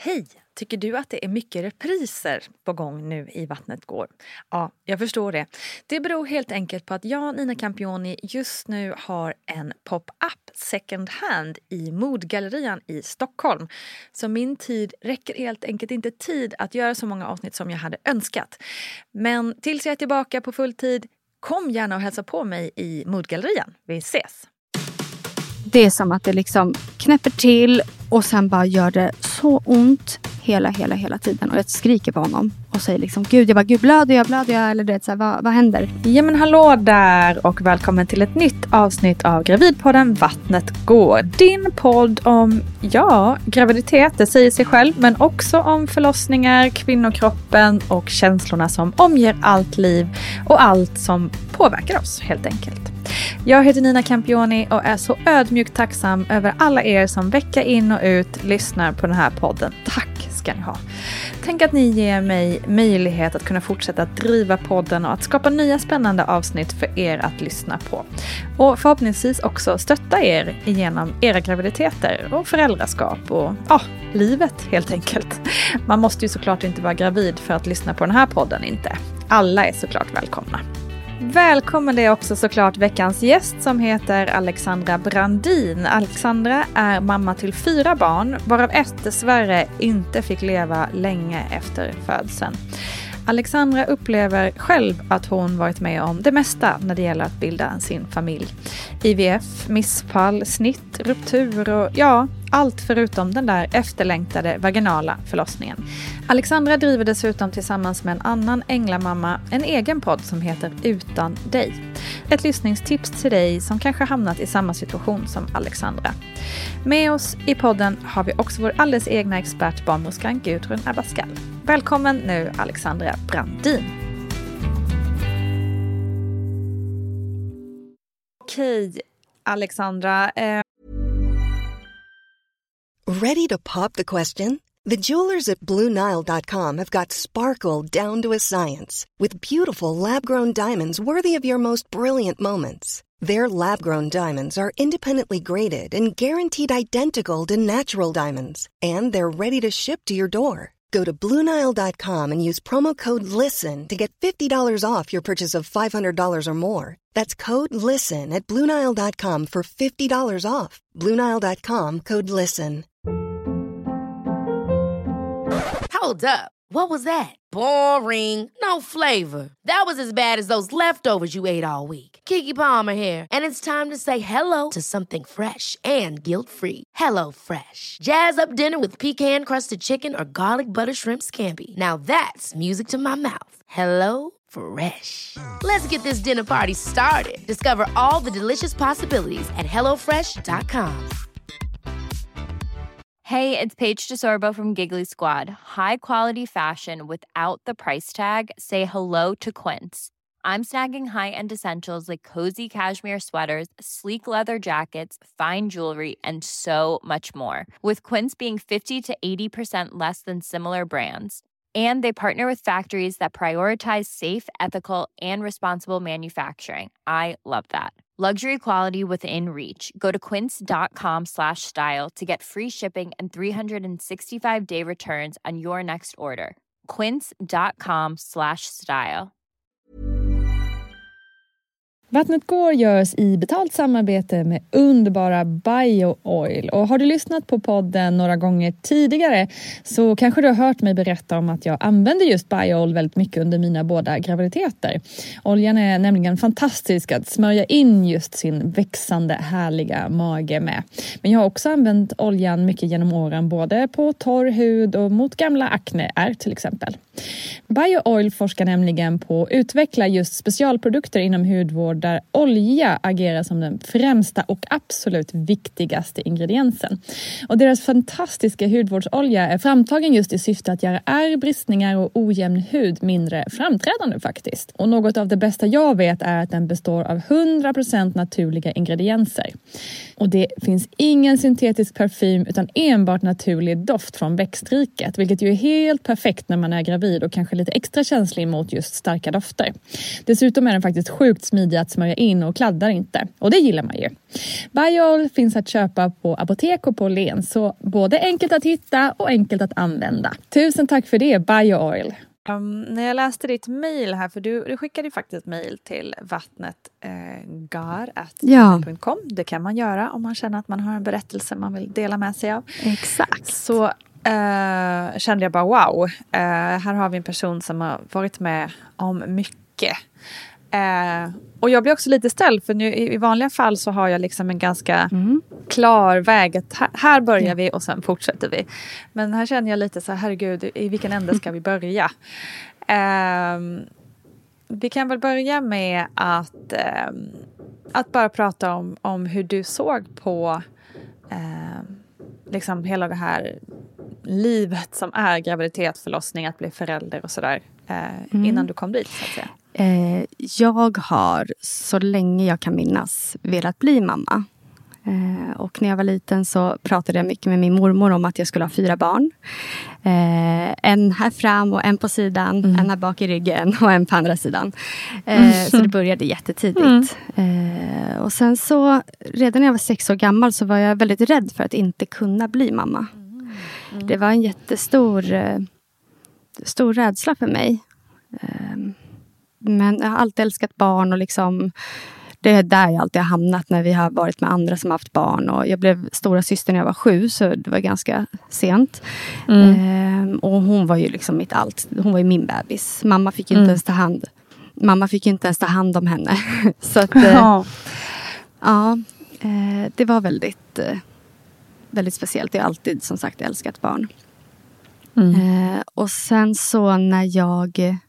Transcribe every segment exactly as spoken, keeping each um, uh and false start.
Hej! Tycker du att det är mycket repriser på gång nu i Vattnet går? Ja, jag förstår det. Det beror helt enkelt på att jag, Nina Campioni, just nu har en pop-up second hand i Modgallerian i Stockholm. Så min tid räcker helt enkelt inte tid att göra så många avsnitt som jag hade önskat. Men tills jag är tillbaka på full tid, kom gärna och hälsa på mig i Modgallerian. Vi ses! Det är som att det liksom knäpper till och sen bara gör det så ont hela, hela, hela tiden. Och jag skriker på honom och säger liksom, gud, jag bara, gud, blöder jag, blöder jag? Eller det, så här, vad, vad händer? Ja men hallå där och välkommen till ett nytt avsnitt av Gravidpodden Vattnet går. Din podd om, ja, graviditet, det säger sig själv. Men också om förlossningar, kvinnokroppen och känslorna som omger allt liv. Och allt som påverkar oss helt enkelt. Jag heter Nina Campioni och är så ödmjukt tacksam över alla er som vecka in och ut lyssnar på den här podden. Tack ska ni ha. Tänk att ni ger mig möjlighet att kunna fortsätta att driva podden och att skapa nya spännande avsnitt för er att lyssna på. Och förhoppningsvis också stötta er igenom era graviditeter och föräldraskap och ja, livet helt enkelt. Man måste ju såklart inte vara gravid för att lyssna på den här podden, inte. Alla är såklart välkomna. Välkommen är också såklart veckans gäst som heter Alexandra Brandin. Alexandra är mamma till fyra barn, varav ett dessvärre inte fick leva länge efter födseln. Alexandra upplever själv att hon varit med om det mesta när det gäller att bilda sin familj. I V F, missfall, snitt, ruptur och ja, allt förutom den där efterlängtade vaginala förlossningen. Alexandra driver dessutom tillsammans med en annan änglamamma en egen podd som heter Utan dig. Ett lyssningstips till dig som kanske hamnat i samma situation som Alexandra. Med oss i podden har vi också vår alldeles egna expert barnmorskan Gudrun Abascal. Välkommen nu Alexandra Brandin. Okej Alexandra. Eh... Ready to pop the question? The jewelers at Blue Nile dot com have got sparkle down to a science with beautiful lab-grown diamonds worthy of your most brilliant moments. Their lab-grown diamonds are independently graded and guaranteed identical to natural diamonds, and they're ready to ship to your door. Go to Blue Nile dot com and use promo code LISTEN to get fifty dollars off your purchase of five hundred dollars or more. That's code LISTEN at Blue Nile dot com for fifty dollars off. Blue Nile dot com, code LISTEN. Hold up. What was that? Boring. No flavor. That was as bad as those leftovers you ate all week. Keke Palmer here. And it's time to say hello to something fresh and guilt-free. Hello Fresh. Jazz up dinner with pecan-crusted chicken or garlic butter shrimp scampi. Now that's music to my mouth. Hello Fresh. Let's get this dinner party started. Discover all the delicious possibilities at hello fresh dot com. Hey, it's Paige DeSorbo from Giggly Squad. High quality fashion without the price tag. Say hello to Quince. I'm snagging high-end essentials like cozy cashmere sweaters, sleek leather jackets, fine jewelry, and so much more. With Quince being fifty to eighty percent less than similar brands. And they partner with factories that prioritize safe, ethical, and responsible manufacturing. I love that. Luxury quality within reach. Go to quince dot com slash style to get free shipping and three sixty-five day returns on your next order. quince dot com slash style. Vattnet går görs i betalt samarbete med underbara BioOil. Och har du lyssnat på podden några gånger tidigare så kanske du har hört mig berätta om att jag använder just BioOil väldigt mycket under mina båda graviditeter. Oljan är nämligen fantastisk att smörja in just sin växande härliga mage med. Men jag har också använt oljan mycket genom åren både på torr hud och mot gamla akneär till exempel. BioOil forskar nämligen på att utveckla just specialprodukter inom hudvård där olja agerar som den främsta och absolut viktigaste ingrediensen. Och deras fantastiska hudvårdsolja är framtagen just i syfte att göra ärr, bristningar och ojämn hud mindre framträdande faktiskt. Och något av det bästa jag vet är att den består av hundra procent naturliga ingredienser. Och det finns ingen syntetisk parfym utan enbart naturlig doft från växtriket, vilket ju är helt perfekt när man är gravid och kanske lite extra känslig mot just starka dofter. Dessutom är den faktiskt sjukt smidig att att smörja in och kladdar inte. Och det gillar man ju. Biol finns att köpa på apotek och på Åhléns. Så både enkelt att hitta och enkelt att använda. Tusen tack för det, Biooil. Um, när jag läste ditt mejl här, för du, du skickade ju faktiskt ett mejl till vattnet eh, gar at Ja. punkt com. Det kan man göra om man känner att man har en berättelse man vill dela med sig av. Exakt. Så eh, kände jag bara wow, eh, här har vi en person som har varit med om mycket. Eh, och jag blir också lite ställd, för nu i, i vanliga fall så har jag liksom en ganska Mm. klar väg att här, här börjar vi och sen fortsätter vi. Men här känner jag lite så här, herregud, i vilken ände ska vi börja? Eh, vi kan väl börja med att, eh, att bara prata om, om hur du såg på eh, liksom hela det här livet som är graviditet, förlossning, att bli förälder och sådär. Eh, Mm. innan du kom dit, så att säga. Eh, jag har så länge jag kan minnas velat bli mamma. Eh, och när jag var liten så pratade jag mycket med min mormor om att jag skulle ha fyra barn. Eh, en här fram och en på sidan, Mm. en här bak i ryggen och en på andra sidan. Eh, Mm. Så det började jättetidigt. Eh, och sen så, redan när jag var sex år gammal så var jag väldigt rädd för att inte kunna bli mamma. Mm. Det var en jättestor eh, stor rädsla för mig. Eh, men jag har alltid älskat barn och liksom det är där jag alltid har hamnat när vi har varit med andra som har haft barn. Och jag blev stora syster när jag var sju, så det var ganska sent. Mm. Ehm, och hon var ju liksom mitt allt. Hon var ju min bebis. Mamma fick ju inte Mm. ens ta hand. Mamma fick ju inte ens ta hand om henne. Så att, eh, Ja. ja, eh, det var väldigt, eh, väldigt speciellt. Jag har alltid som sagt älskat barn. Mm. Eh, och sen så när jag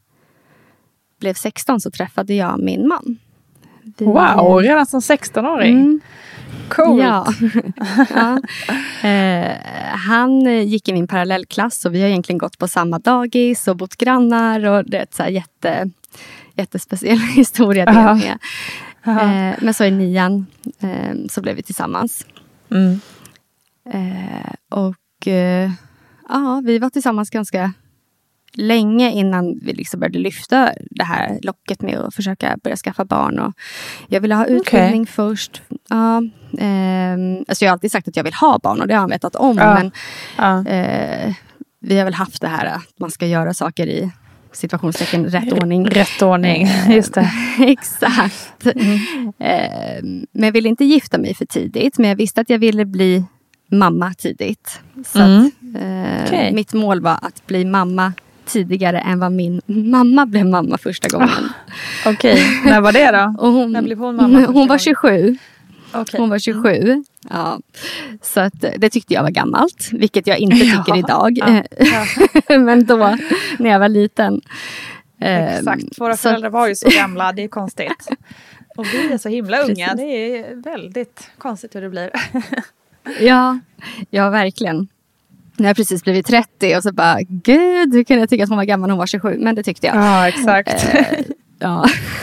blev sexton så träffade jag min man. Vi- Wow, redan som sexton-åring. Mm. Coolt. Ja. ja. Eh, han eh, gick i min parallellklass och vi har egentligen gått på samma dagis och bott grannar och det är ett så här jätte, jättespeciell historia det Aha. med. Eh, men så i nian eh, så blev vi tillsammans. Mm. Eh, och eh, ja, vi var tillsammans ganska länge innan vi liksom började lyfta det här locket med att försöka börja skaffa barn. Och jag ville ha utbildning Okay. först. Ja, ehm, alltså jag har alltid sagt att jag vill ha barn och det har han vetat om. Ja. Men Ja. eh, vi har väl haft det här att man ska göra saker i situationstecken rätt ordning. Rätt ordning, just det. Exakt. Mm. Eh, men jag ville inte gifta mig för tidigt. Men jag visste att jag ville bli mamma tidigt. Så Mm. att, eh, Okej. mitt mål var att bli mamma tidigare än vad min mamma blev mamma första gången. Okej, när var det då? Och hon, När blev hon mamma första hon var gången? tjugosju. Okej. Hon var tjugosju. Ja. Så att, eh, det tyckte jag var gammalt. Vilket jag inte tycker Ja. idag. Ja. Ja. Men då, när jag var liten. eh, Exakt, våra så föräldrar att- var ju så gamla, det är konstigt. Och vi är så himla unga, Precis. det är väldigt konstigt hur det blir. Ja, ja verkligen. När jag precis blivit trettio och så bara, gud, hur kunde jag tycka att hon var gammal när hon var tjugosju? Men det tyckte jag. Ja, exakt. Eh, ja.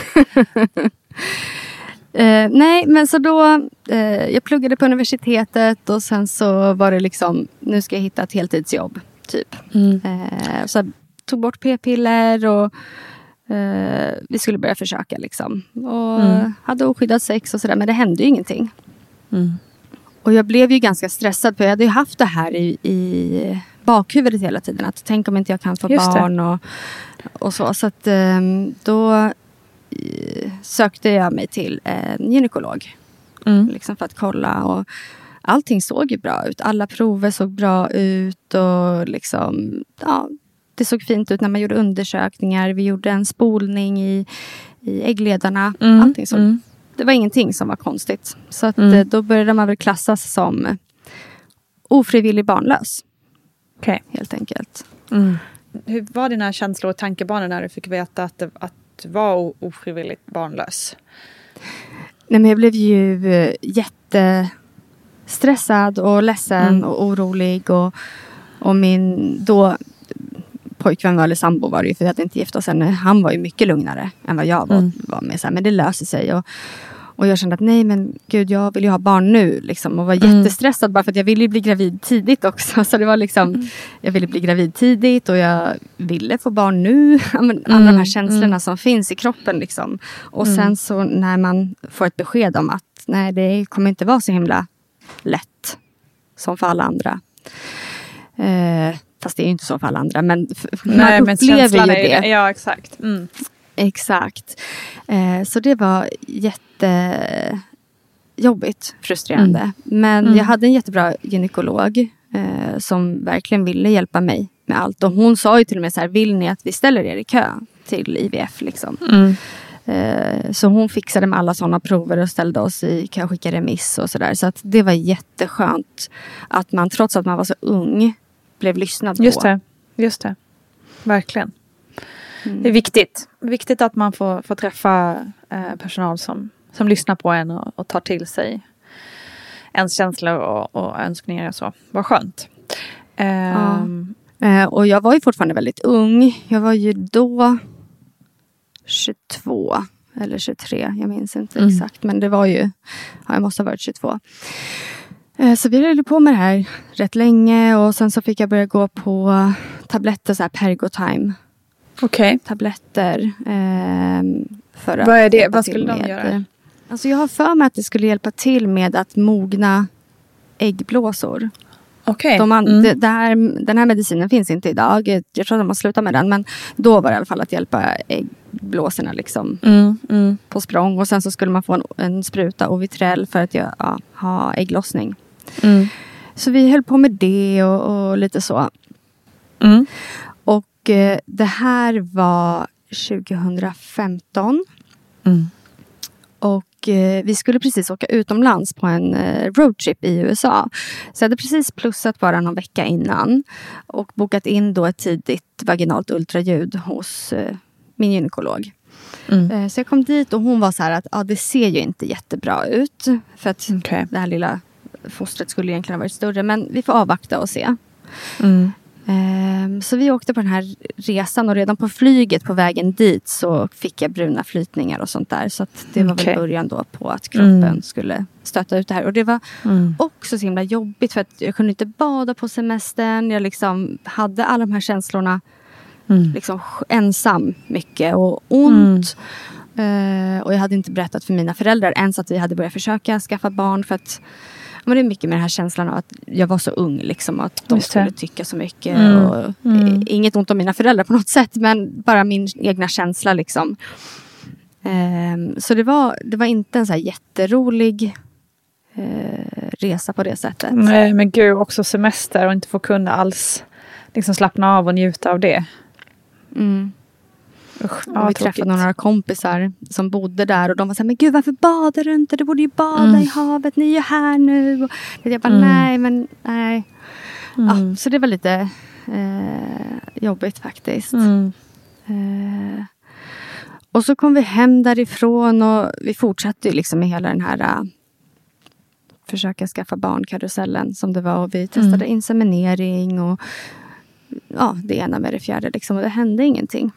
eh, nej, men så då, eh, jag pluggade på universitetet och sen så var det liksom, nu ska jag hitta ett heltidsjobb, typ. Mm. Eh, så jag tog bort p-piller och eh, vi skulle börja försöka liksom. Och Mm. hade oskyddat sex och sådär, men det hände ju ingenting. Mm. Och jag blev ju ganska stressad för jag hade ju haft det här i, i bakhuvudet hela tiden. Att tänk om inte jag kan få Just det. barn och, och så. Så att eh, då eh, sökte jag mig till en gynekolog. Mm. Liksom för att kolla. Och allting såg ju bra ut. Alla prover såg bra ut. Och liksom, ja, det såg fint ut när man gjorde undersökningar. Vi gjorde en spolning i, i äggledarna. Mm. Allting såg Mm. Det var ingenting som var konstigt. Så att, Mm. eh, då började man väl klassas som eh, ofrivillig barnlös. Okej. Helt enkelt. Mm. Hur var dina känslor och tankebanor när du fick veta att, det, att du var o- ofrivilligt barnlös? Nej, men jag blev ju eh, jättestressad och ledsen Mm. och orolig. Och, och min då pojkvän eller sambo var det ju, för vi hade inte gift oss ännu. Han var ju mycket lugnare än vad jag var, Mm. var med. Så här, men det löser sig. Och, Och jag kände att nej men gud, jag vill ju ha barn nu liksom. Och var Mm. jättestressad bara för att jag ville bli gravid tidigt också. Så det var liksom, mm. jag ville bli gravid tidigt och jag ville få barn nu. Alla mm. de här känslorna mm. som finns i kroppen liksom. Och mm. sen så när man får ett besked om att nej, det kommer inte vara så himla lätt som för alla andra. Eh, fast det är ju inte så för alla andra. Men f- nej, man upplever men ju det. det. Ja, exakt. Mm. Exakt. Eh, så det var jättejobbigt, frustrerande. Mm. Men mm. jag hade en jättebra gynekolog eh, som verkligen ville hjälpa mig med allt. Och hon sa ju till och med så här, vill ni att vi ställer er i kö till I V F liksom? Mm. Eh, så hon fixade med alla sådana prover och ställde oss i kö, skickade remiss och sådär. Så att det var jätteskönt att man trots att man var så ung blev lyssnad på. Just det, just det. Verkligen. Mm. Det är viktigt. Viktigt att man får, får träffa eh, personal som, som lyssnar på en och, och tar till sig ens känslor och, och önskningar och så. Vad skönt. Eh, ja. eh, och jag var ju fortfarande väldigt ung. Jag var ju då tjugotvå eller tjugotre. Jag minns inte mm. exakt. Men det var ju, ja, jag måste ha varit tjugotvå. Eh, så vi höll på med det här rätt länge. Och sen så fick jag börja gå på tabletter, så här Pergotime. Okej. Okay. Tabletter. Eh, för Vad är det? Vad skulle de göra? Alltså jag har för mig att det skulle hjälpa till med att mogna äggblåsor. Okej. Okay. De mm. det, det här, den här medicinen finns inte idag. Jag tror att de har slutat med den. Men då var det i alla fall att hjälpa äggblåsorna liksom mm. Mm. på språng. Och sen så skulle man få en, en spruta Ovitrell för att ja, ja, ha ägglossning. Mm. Så vi höll på med det och, och lite så. Mm. Och eh, det här var tjugohundrafemton. Mm. Och eh, vi skulle precis åka utomlands på en eh, roadtrip i U S A. Så jag hade precis plussat bara någon vecka innan. Och bokat in då ett tidigt vaginalt ultraljud hos eh, min gynekolog. Mm. Eh, så jag kom dit och hon var så här att ja, det ser ju inte jättebra ut. För att okay. det här lilla fostret skulle egentligen ha varit större. Men vi får avvakta och se. Mm. Så vi åkte på den här resan och redan på flyget på vägen dit så fick jag bruna flytningar och sånt där. Så att det var okay. väl början då på att kroppen mm. skulle stöta ut det här. Och det var mm. också så himla jobbigt för att jag kunde inte bada på semestern. Jag liksom hade alla de här känslorna mm. liksom ensam mycket och ont. Mm. Och jag hade inte berättat för mina föräldrar ens att vi hade börjat försöka skaffa barn för att men det är mycket med den här känslan av att jag var så ung liksom, att de skulle tycka så mycket mm. och mm. inget ont om mina föräldrar på något sätt, men bara min egna känsla liksom. Um, så det var, det var inte en så här jätterolig uh, resa på det sättet. Nej, men gud, också semester och inte få kunna alls liksom slappna av och njuta av det. Mm. Usch, ja, vi träffade några kompisar som bodde där och de var så här, men gud, varför badar du inte? Du borde ju bada mm. i havet, ni är ju här nu. Och jag bara, mm. nej, men nej. Mm. Ja, så det var lite eh, jobbigt faktiskt. Mm. Eh, och så kom vi hem därifrån och vi fortsatte ju liksom med hela den här uh, försöka skaffa barnkarusellen som det var. Och vi testade mm. inseminering och ja, det ena med det fjärde liksom, och det hände ingenting.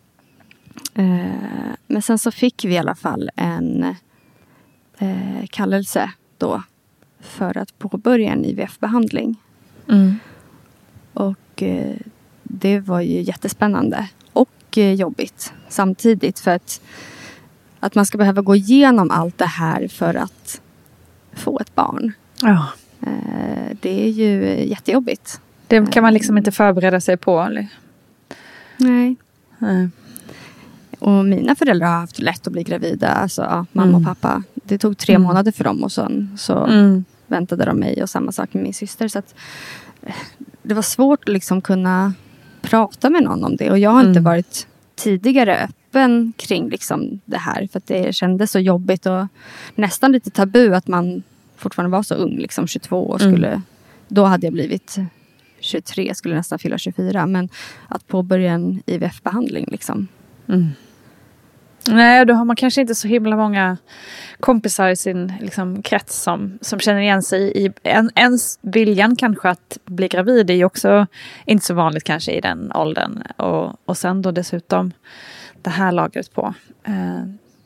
Eh, men sen så fick vi i alla fall en eh, kallelse då för att påbörja en I V F-behandling. Mm. Och eh, det var ju jättespännande och eh, jobbigt samtidigt för att, att man ska behöva gå igenom allt det här för att få ett barn. Ja. Eh, det är ju jättejobbigt. Det kan man liksom inte förbereda sig på, eller? Nej. Nej. Och mina föräldrar har haft lätt att bli gravida. Alltså ja, mamma mm. och pappa. Det tog tre mm. månader för dem och sen så mm. väntade de mig. Och samma sak med min syster. Så att det var svårt att liksom kunna prata med någon om det. Och jag har mm. inte varit tidigare öppen kring liksom det här. För att det kändes så jobbigt och nästan lite tabu att man fortfarande var så ung. Liksom tjugotvå år skulle... Mm. Då hade jag blivit tjugotre, skulle nästan fylla tjugofyra. Men att påbörja en I V F-behandling liksom. Mm. Nej, då har man kanske inte så himla många kompisar i sin liksom, krets som, som känner igen sig i en, ens viljan kanske att bli gravid är ju också inte så vanligt kanske i den åldern. Och, och sen då dessutom det här lagret på. Eh,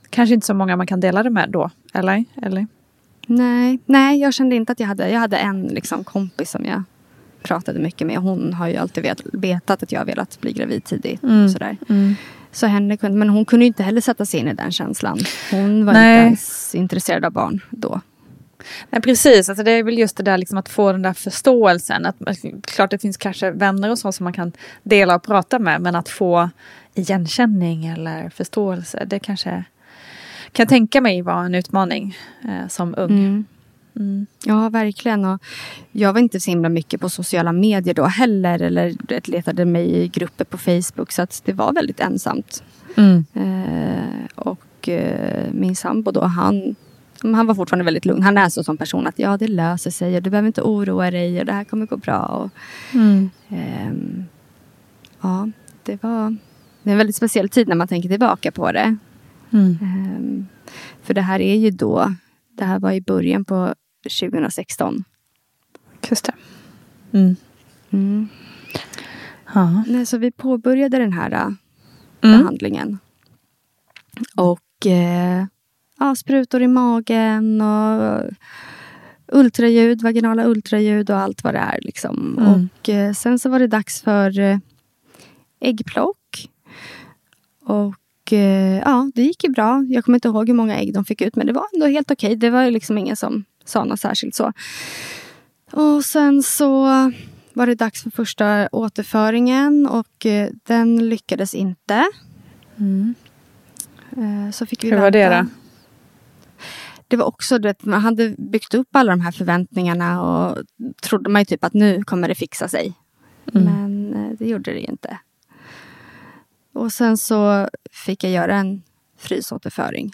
kanske inte så många man kan dela det med då, eller? eller? Nej, nej, jag kände inte att jag hade. Jag hade en liksom, kompis som jag pratade mycket med. Hon har ju alltid vet, vetat att jag har velat bli gravid tidigt. Mm. Sådär. Mm. Så henne kunde, men hon kunde ju inte heller sätta sig in i den känslan. Hon var Nej. inte ens intresserad av barn då. Nej, precis. Alltså det är väl just det där liksom att få den där förståelsen. Att, klart det finns kanske vänner och så som man kan dela och prata med. Men att få igenkänning eller förståelse. Det kanske kan tänka mig vara en utmaning eh, som ung. Mm. Mm. Ja, verkligen. Och jag var inte så himla mycket på sociala medier då heller. Eller det letade mig i grupper på Facebook. Så att det var väldigt ensamt. Mm. Eh, och eh, min sambo då, han... Han var fortfarande väldigt lugn. Han är så som person att ja, det löser sig. Och du behöver inte oroa dig. Och det här kommer gå bra. Och, Mm. ehm, ja, det var det är en väldigt speciell tid när man tänker tillbaka på det. Mm. Ehm, för det här är ju då... Det här var i början på tjugohundrasexton. Just det. Mm. Mm. Ja. Nej, så vi påbörjade den här äh, Mm. behandlingen. Och... Eh, Ja, sprutor i magen och ultraljud, vaginala ultraljud och allt vad det är. Liksom. Mm. Och eh, sen så var det dags för eh, äggplock. Och eh, ja, det gick ju bra. Jag kommer inte ihåg hur många ägg de fick ut, men det var ändå helt okej. Det var liksom ingen som sa något särskilt så. Och sen så var det dags för första återföringen och eh, den lyckades inte. Mm. Eh, så fick vi Hur var det vänta. då? Det var också det, man hade byggt upp alla de här förväntningarna och trodde man ju typ att nu kommer det fixa sig. Mm. Men eh, det gjorde det ju inte. Och sen så fick jag göra en frysåterföring.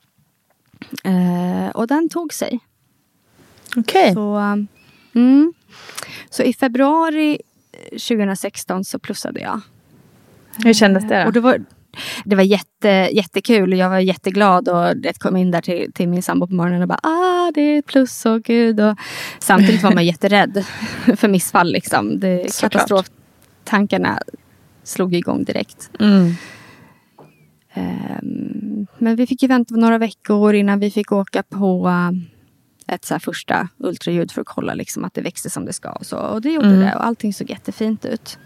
Eh, och den tog sig. Okej. Så, mm, så i februari tjugohundrasexton så plussade jag. Hur kändes det då? Och det var, det var jätte, jättekul. Jag var jätteglad och det kom in där till, till min sambo på morgonen och bara ah, det är plus och gud. Och samtidigt var man jätterädd för missfall. Liksom. Det, Såklart. katastroftankarna slog igång direkt. Mm. Um, men vi fick ju vänta några veckor innan vi fick åka på uh, ett så här första ultraljud för att kolla liksom, att det växte som det ska. Och, så. Och det gjorde Mm. det och allting såg jättefint ut.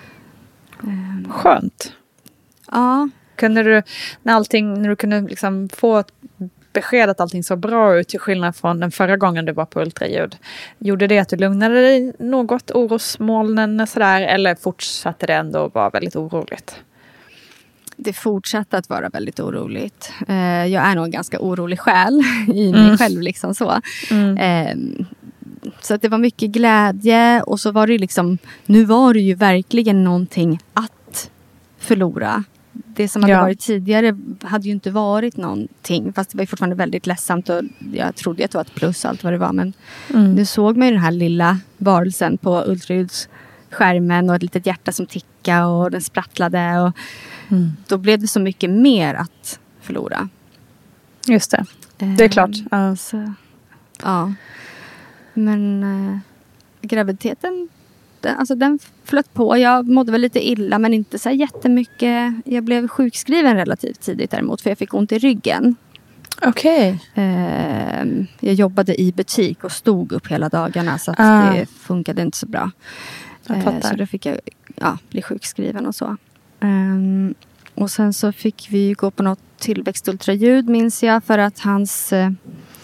Um, Skönt. ja. Kunde du, när, allting, när du kunde liksom få ett besked att allting såg bra ut till skillnad från den förra gången du var på ultraljud, gjorde det att du lugnade dig något, orosmolnen sådär, eller fortsatte det ändå vara väldigt oroligt? Det fortsatte att vara väldigt oroligt. Uh, jag är nog en ganska orolig själ i mig Mm. själv. Liksom så. Mm. Um, så att det var mycket glädje och så var det liksom, nu var det ju verkligen någonting att förlora. Det som hade Ja. varit tidigare hade ju inte varit någonting. Fast det var ju fortfarande väldigt ledsamt och jag trodde att det var ett plus allt vad det var. Men Mm. nu såg man ju den här lilla varelsen på ultraljudsskärmen och ett litet hjärta som tickade och den sprattlade. Och Mm. då blev det så mycket mer att förlora. Just det. Det är klart. Ehm, Ja. Så, ja. Men äh, graviditeten, den, alltså den flöt på. Jag mådde väl lite illa men inte så här jättemycket. Jag blev sjukskriven relativt tidigt däremot för jag fick ont i ryggen. Okej. Eh, jag jobbade i butik och stod upp hela dagarna så att Ah. det funkade inte så bra. Jag Eh, fattar. så då fick jag ja, bli sjukskriven och så. Ehm, och sen så fick vi gå på något tillväxtultraljud minns jag för att hans eh,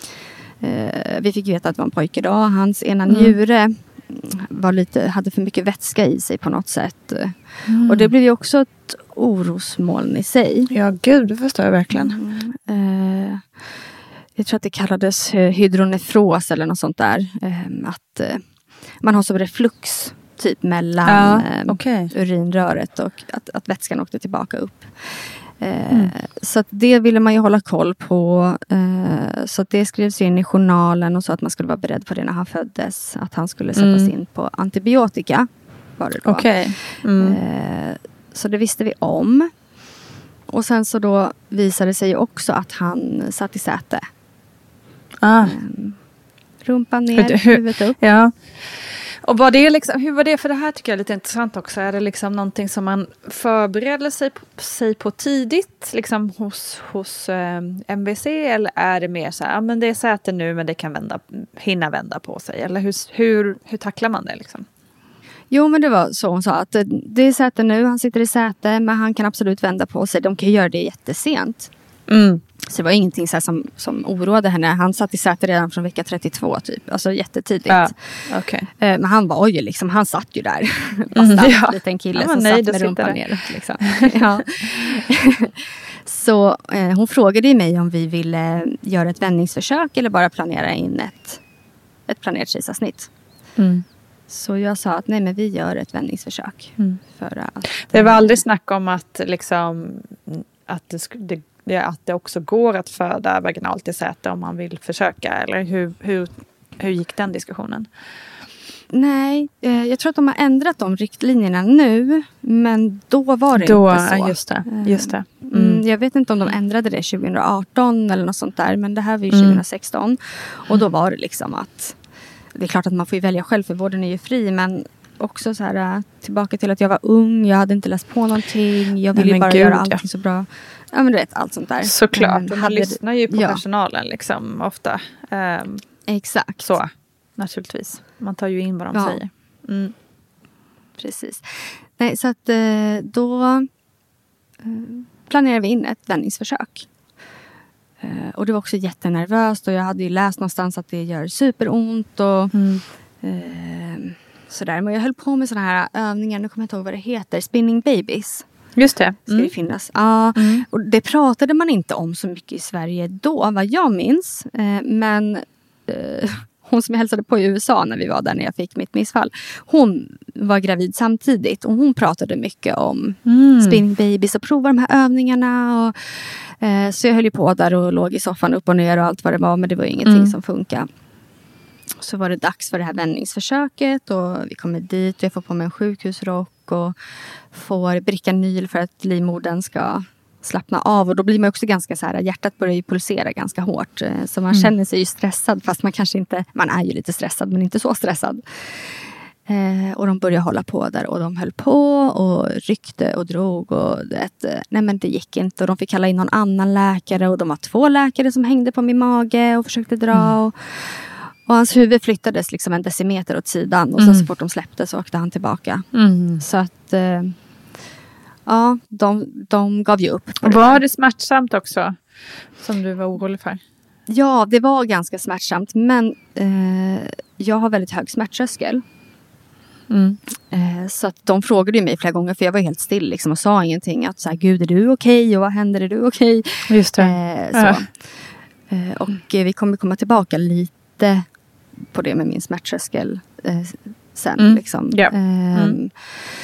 eh, vi fick veta att det var en pojke då. Hans ena Mm. njure var lite, hade för mycket vätska i sig på något sätt. Mm. Och det blev ju också ett orosmoln i sig. Ja, gud, det förstår jag verkligen. Eh, jag tror att det kallades eh, hydronefros eller något sånt där. Eh, att eh, man har som reflux typ mellan Ja, eh, okej. urinröret och att, att vätskan åkte tillbaka upp. Eh, Mm. Så att det ville man ju hålla koll på. Eh, så att det skrevs in i journalen och så att man skulle vara beredd på det när han föddes. Att han skulle sättas Mm. in på antibiotika. Var det då. Okej. Mm. Eh, så det visste vi om. Och sen så då visade det sig också att han satt i säte. Ah. Eh, rumpan ner, Hur- hur- huvudet upp. Ja. Och var det liksom, hur var det, för det här tycker jag är lite intressant också, är det liksom någonting som man förbereder sig på, sig på tidigt liksom hos, hos eh, M V C, eller är det mer så här, ja men det är säte nu men det kan vända, hinna vända på sig, eller hur, hur, hur tacklar man det liksom? Jo, men det var så hon sa, att det är säte nu, han sitter i säte, men han kan absolut vända på sig, de kan göra det jättesent. Mm. Så det var ingenting så här som, som oroade henne. Han satt i säte redan från vecka trettiotvå typ. Alltså jättetidigt. Ja, okay. Men han var ju liksom, han satt ju där. Fast mm, han ja. en liten kille ja, som nej, satt med rumpan neråt. Liksom. ja. Så eh, hon frågade ju mig om vi ville göra ett vändningsförsök eller bara planera in ett, ett planerat kejsarsnitt. Mm. Så jag sa att nej, men vi gör ett vändningsförsök. Mm. För att, det var aldrig snack om att liksom att det, det Ja, att det också går att föda vaginalt i säte om man vill försöka, eller hur, hur, hur gick den diskussionen? Nej, eh, jag tror att de har ändrat de riktlinjerna nu, men då var det då, inte så. Just det, just det. Mm. Mm, jag vet inte om de ändrade det tjugo arton eller något sånt där, men det här var ju tjugo sexton mm. och då var det liksom att det är klart att man får ju välja själv, för vården är ju fri, men också så här tillbaka till att jag var ung, jag hade inte läst på någonting, jag ville ju bara Gud, göra allting ja. så bra. Ja, men du vet, allt sånt där. Såklart, man hade, lyssnar ju på ja. personalen liksom ofta. Um, Exakt. Så, naturligtvis. Man tar ju in vad de ja. säger. Mm. Precis. Nej, så att då planerade vi in ett vändningsförsök. Och det var också jättenervöst, och jag hade ju läst någonstans att det gör superont och mm. eh, sådär. Men jag höll på med sådana här övningar, nu kommer jag inte ihåg vad det heter, spinning babies. Just det. Ska mm. det finnas. Ja, mm. och det pratade man inte om så mycket i Sverige då, vad jag minns. Eh, men eh, hon som jag hälsade på i U S A när vi var där, när jag fick mitt missfall, hon var gravid samtidigt, och hon pratade mycket om mm. spinning babies och prova de här övningarna. Och, eh, så jag höll ju på där och låg i soffan upp och ner och allt vad det var, men det var ingenting mm. som funkade. Så var det dags för det här vändningsförsöket, och vi kommer dit och jag får på mig en sjukhusrock och får Bricanyl för att livmodern ska slappna av. Och då blir man också ganska så här, hjärtat börjar ju pulsera ganska hårt. Så man mm. känner sig ju stressad, fast man kanske inte, man är ju lite stressad men inte så stressad. Eh, och de började hålla på där, och de höll på och ryckte och drog och det, nej men det gick inte, och de fick kalla in någon annan läkare, och de var två läkare som hängde på min mage och försökte dra mm. och Och hans huvud flyttades liksom en decimeter åt sidan. Och mm. så, så fort de släppte så åkte han tillbaka. Mm. Så att eh, ja, de, de gav ju upp. Och var det smärtsamt också? Som du var orolig för? Ja, det var ganska smärtsamt. Men eh, jag har väldigt hög smärttröskel. Mm. Eh, så att de frågade ju mig flera gånger, för jag var helt still liksom, och sa ingenting. Att så här, Gud, är du okej? Okay? Och vad händer? Är du okej? Okay? Just det. Eh, så. Ja. Eh, och eh, vi kommer komma tillbaka lite på det med min smärttröskel eh, sen. Mm. Liksom. Yeah. Mm. Eh,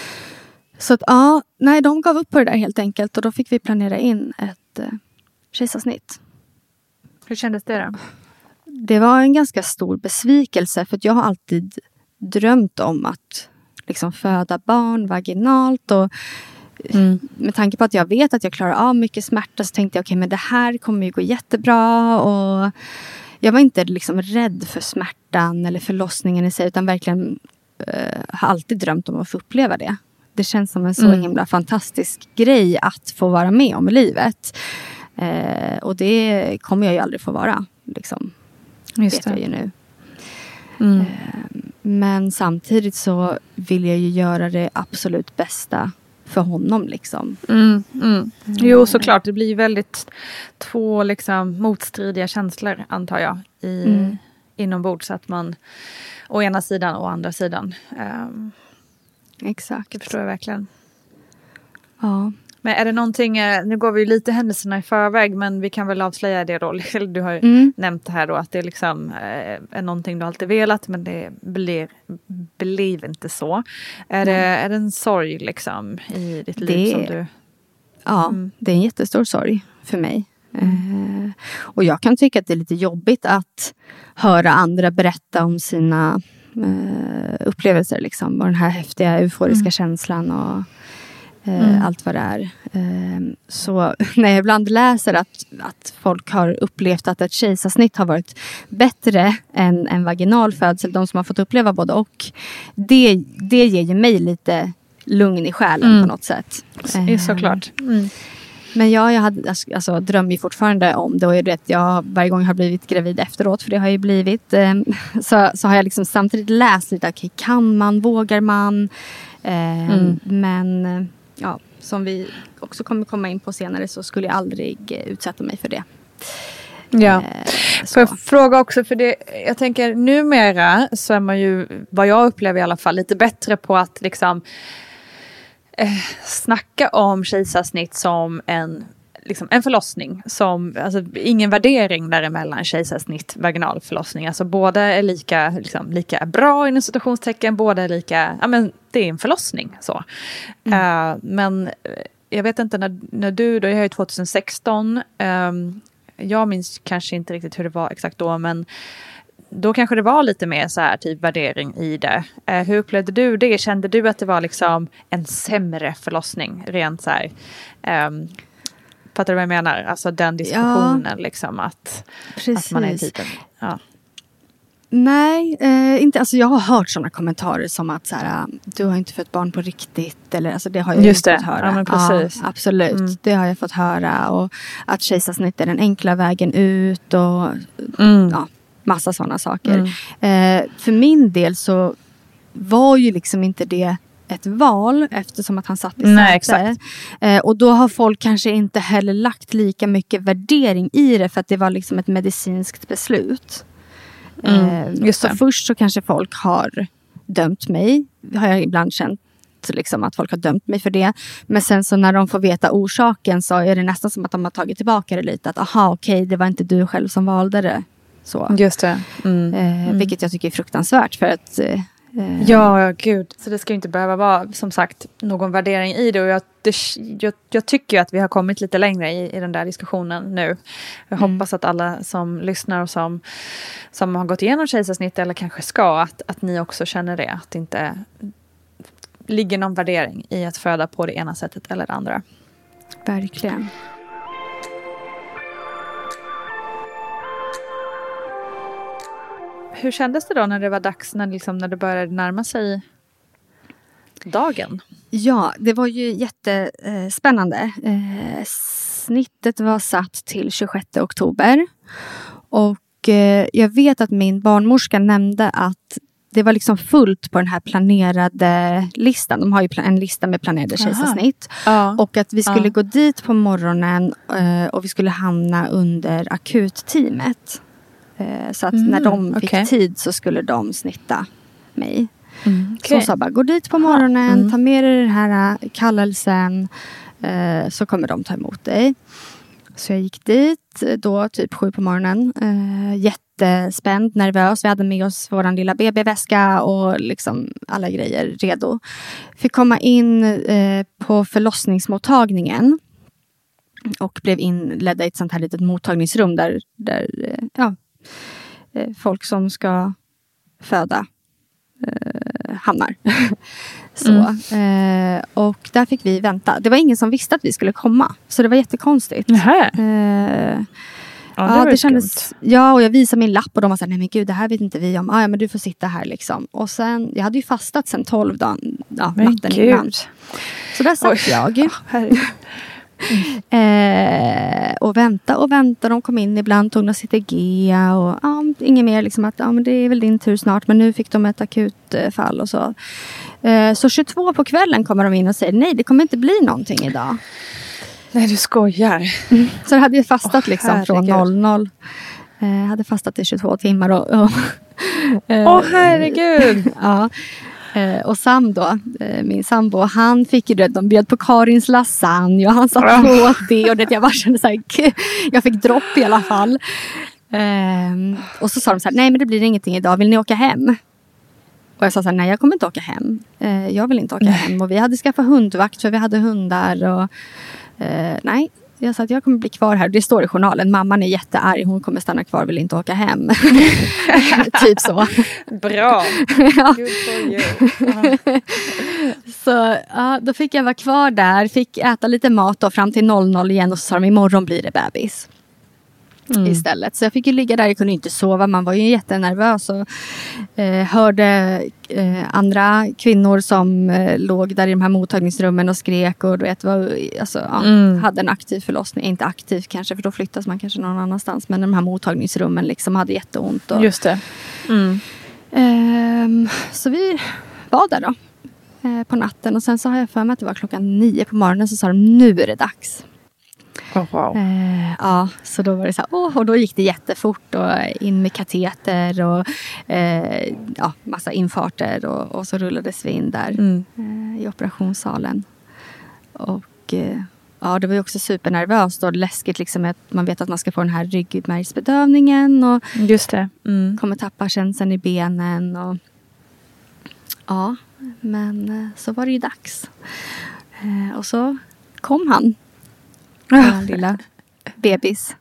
så att ja, nej, de gav upp på det där helt enkelt. Och då fick vi planera in ett eh, kejsarsnitt. Hur kändes det då? Det var en ganska stor besvikelse, för att jag har alltid drömt om att liksom föda barn vaginalt, och mm. med tanke på att jag vet att jag klarar av mycket smärta, så tänkte jag okej, okay, men det här kommer ju gå jättebra. Och jag var inte liksom rädd för smärtan eller förlossningen i sig, utan verkligen uh, har alltid drömt om att få uppleva det. Det känns som en så mm. himla fantastisk grej att få vara med om i livet. Uh, och det kommer jag ju aldrig få vara. Liksom. Just vet det. Jag ju nu. Mm. Uh, men samtidigt så vill jag ju göra det absolut bästa för honom liksom. Mm, mm. Jo, såklart. Det blir väldigt två liksom motstridiga känslor, antar jag, i, mm. inombords. Så att man å ena sidan och å andra sidan. Um, Exakt. Det förstår jag verkligen. Ja. Men är det någonting, nu går vi ju lite händelserna i förväg, men vi kan väl avslöja det då. Du har ju mm. nämnt det här då, att det liksom är någonting du alltid velat, men det blir, blir inte så. Är det, är det en sorg liksom i ditt liv det, som du... Ja, mm. det är en jättestor sorg för mig. Mm. Eh, och jag kan tycka att det är lite jobbigt att höra andra berätta om sina eh, upplevelser liksom. Och den här häftiga euforiska mm. känslan och eh, Mm. allt vad det är. Eh, så när jag ibland läser att, att folk har upplevt att ett kejsarsnitt har varit bättre än en vaginal födsel, de som har fått uppleva både och, det, det ger ju mig lite lugn i själen Mm. på något sätt. Eh, Såklart. Mm. Men ja, jag hade, alltså, drömmer ju fortfarande om det. Och jag vet, jag varje gång jag har blivit gravid efteråt, för det har jag ju blivit, eh, så, så har jag liksom samtidigt läst lite, okej, okay, kan man, vågar man? Eh, Mm. Men eh, ja, som vi också kommer komma in på senare, så skulle jag aldrig eh, utsätta mig för det. Ja. Eh, Får jag fråga också, för det, jag tänker numera så är man ju, vad jag upplever i alla fall, lite bättre på att liksom eh, snacka om kejsarsnitt som en, liksom en förlossning. Som, alltså, ingen värdering däremellan kejsarsnitt, vaginal förlossning. Alltså båda är lika, liksom, lika bra inom citationstecken, båda är lika, ja men det är en förlossning så. Mm. Uh, men jag vet inte när, när du, då jag är ju tjugohundrasexton, um, jag minns kanske inte riktigt hur det var exakt då, men då kanske det var lite mer så här typ värdering i det. Eh, hur upplevde du det? Kände du att det var liksom en sämre förlossning? Rent så här. Um, fattar du vad jag menar? Alltså den diskussionen ja, liksom att, att man är typ en, ja. Nej, eh, inte, alltså jag har hört sådana kommentarer som att så här, du har inte fått barn på riktigt. Eller, alltså det har jag Just inte det. fått höra. Ja, men precis. Ja, absolut, mm. Det har jag fått höra. Och att kejsarsnitt är den enkla vägen ut. Och mm. ja, massa sådana saker. Mm. Eh, för min del så var ju liksom inte det ett val, eftersom att han satt i säte. Nej, exakt. Eh, och då har folk kanske inte heller lagt lika mycket värdering i det, för att det var liksom ett medicinskt beslut. Mm, så först så kanske folk har dömt mig. Har jag ibland känt liksom att folk har dömt mig för det. Men sen så när de får veta orsaken, så är det nästan som att de har tagit tillbaka det lite. Att aha, okej, okay, det var inte du själv som valde det. Så. Just det. Mm. Eh, mm. Vilket jag tycker är fruktansvärt, för att eh, ja, gud. Så det ska ju inte behöva vara, som sagt, någon värdering i det. Och jag, det, jag, jag tycker att vi har kommit lite längre i, i den där diskussionen nu. Jag mm. hoppas att alla som lyssnar och som, som har gått igenom kejsarsnitt eller kanske ska, att, att ni också känner det. Att det inte ligger någon värdering i att föda på det ena sättet eller det andra. Verkligen. Hur kändes det då när det var dags, när, liksom, när det började närma sig dagen? Ja, det var ju jättespännande. Eh, snittet var satt till tjugosjätte oktober. Och eh, jag vet att min barnmorska nämnde att det var liksom fullt på den här planerade listan. De har ju en lista med planerade kejsarsnitt. Ja. Och att vi skulle ja. gå dit på morgonen eh, och vi skulle hamna under akutteamet. Så att mm, när de fick okay. tid så skulle de snitta mig. Mm, okay. Så sa bara, gå dit på morgonen, mm. ta med dig den här kallelsen, eh, så kommer de ta emot dig. Så jag gick dit då typ sju på morgonen. Eh, jättespänd, nervös. Vi hade med oss våran lilla B B-väska och liksom alla grejer redo. Fick komma in eh, på förlossningsmottagningen. Och blev inledda i ett sånt här litet mottagningsrum där, där eh, ja, folk som ska föda eh, hamnar. Så, mm. eh, och där fick vi vänta. Det var ingen som visste att vi skulle komma. Så det var jättekonstigt. Eh, ja, det, ja, det kändes, ja, och jag visade min lapp och de var så här, nej men gud, det här vet inte vi om. Ah, ja, men du får sitta här liksom. Och sen, jag hade ju fastat sen tolv dagen, ja, natten innan. Så där satt Oj. jag. Oh, Mm. Eh, och vänta och vänta. De kom in ibland, tog några C T G och ja, inget mer liksom att ja, men det är väl din tur snart, men nu fick de ett akutfall och så. Eh, så tjugotvå på kvällen kommer de in och säger nej, det kommer inte bli någonting idag. Nej, du skojar. Mm. Så jag hade fastat oh, liksom herregud. från noll noll. Eh, hade fastat i tjugotvå timmar och Åh eh, oh, herregud. Ja. Eh, och Sam då, eh, min sambo, han fick ju det, de bjöd på Karins lasagne och han satt på åt det och det, jag bara kände så här, jag fick dropp i alla fall. Eh, och så sa de så här, nej men det blir ingenting idag, vill ni åka hem? Och jag sa så här, nej jag kommer inte åka hem, eh, jag vill inte åka nej. hem. Och vi hade skaffat hundvakt för vi hade hundar och eh, nej, jag sa att jag kommer bli kvar här. Det står i journalen. Mamman är jättearg. Hon kommer stanna kvar, vill inte åka hem. Typ så. Bra. Ja. Good for you. Så ja, då fick jag vara kvar där. Fick äta lite mat då, fram till noll noll igen. Och så sa de, imorgon blir det bebis. Mm. Istället. Så jag fick ju ligga där, jag kunde inte sova. Man var ju jättenervös och eh, hörde eh, andra kvinnor som eh, låg där i de här mottagningsrummen och skrek och du vet, var, alltså, ja, mm. hade en aktiv förlossning. Inte aktiv kanske, för då flyttas man kanske någon annanstans. Men de här mottagningsrummen liksom hade jätteont. Och, just det. Mm. Eh, så vi var där då eh, på natten och sen så har jag för mig att det var klockan nio på morgonen, så sa de, nu är det dags. Oh, wow. Eh, ja, så då var det så här, åh, och då gick det jättefort och in med kateter och eh, ja, massa infarter och, och så rullades vi in där mm. eh, i operationssalen. Och eh, ja, det var ju också supernervöst och läskigt liksom att man vet att man ska få den här ryggmärgsbedövningen och just det. Mm. kommer tappa känseln i benen och ja, men eh, så var det ju dags. Eh, och så kom han. Den lilla bebis.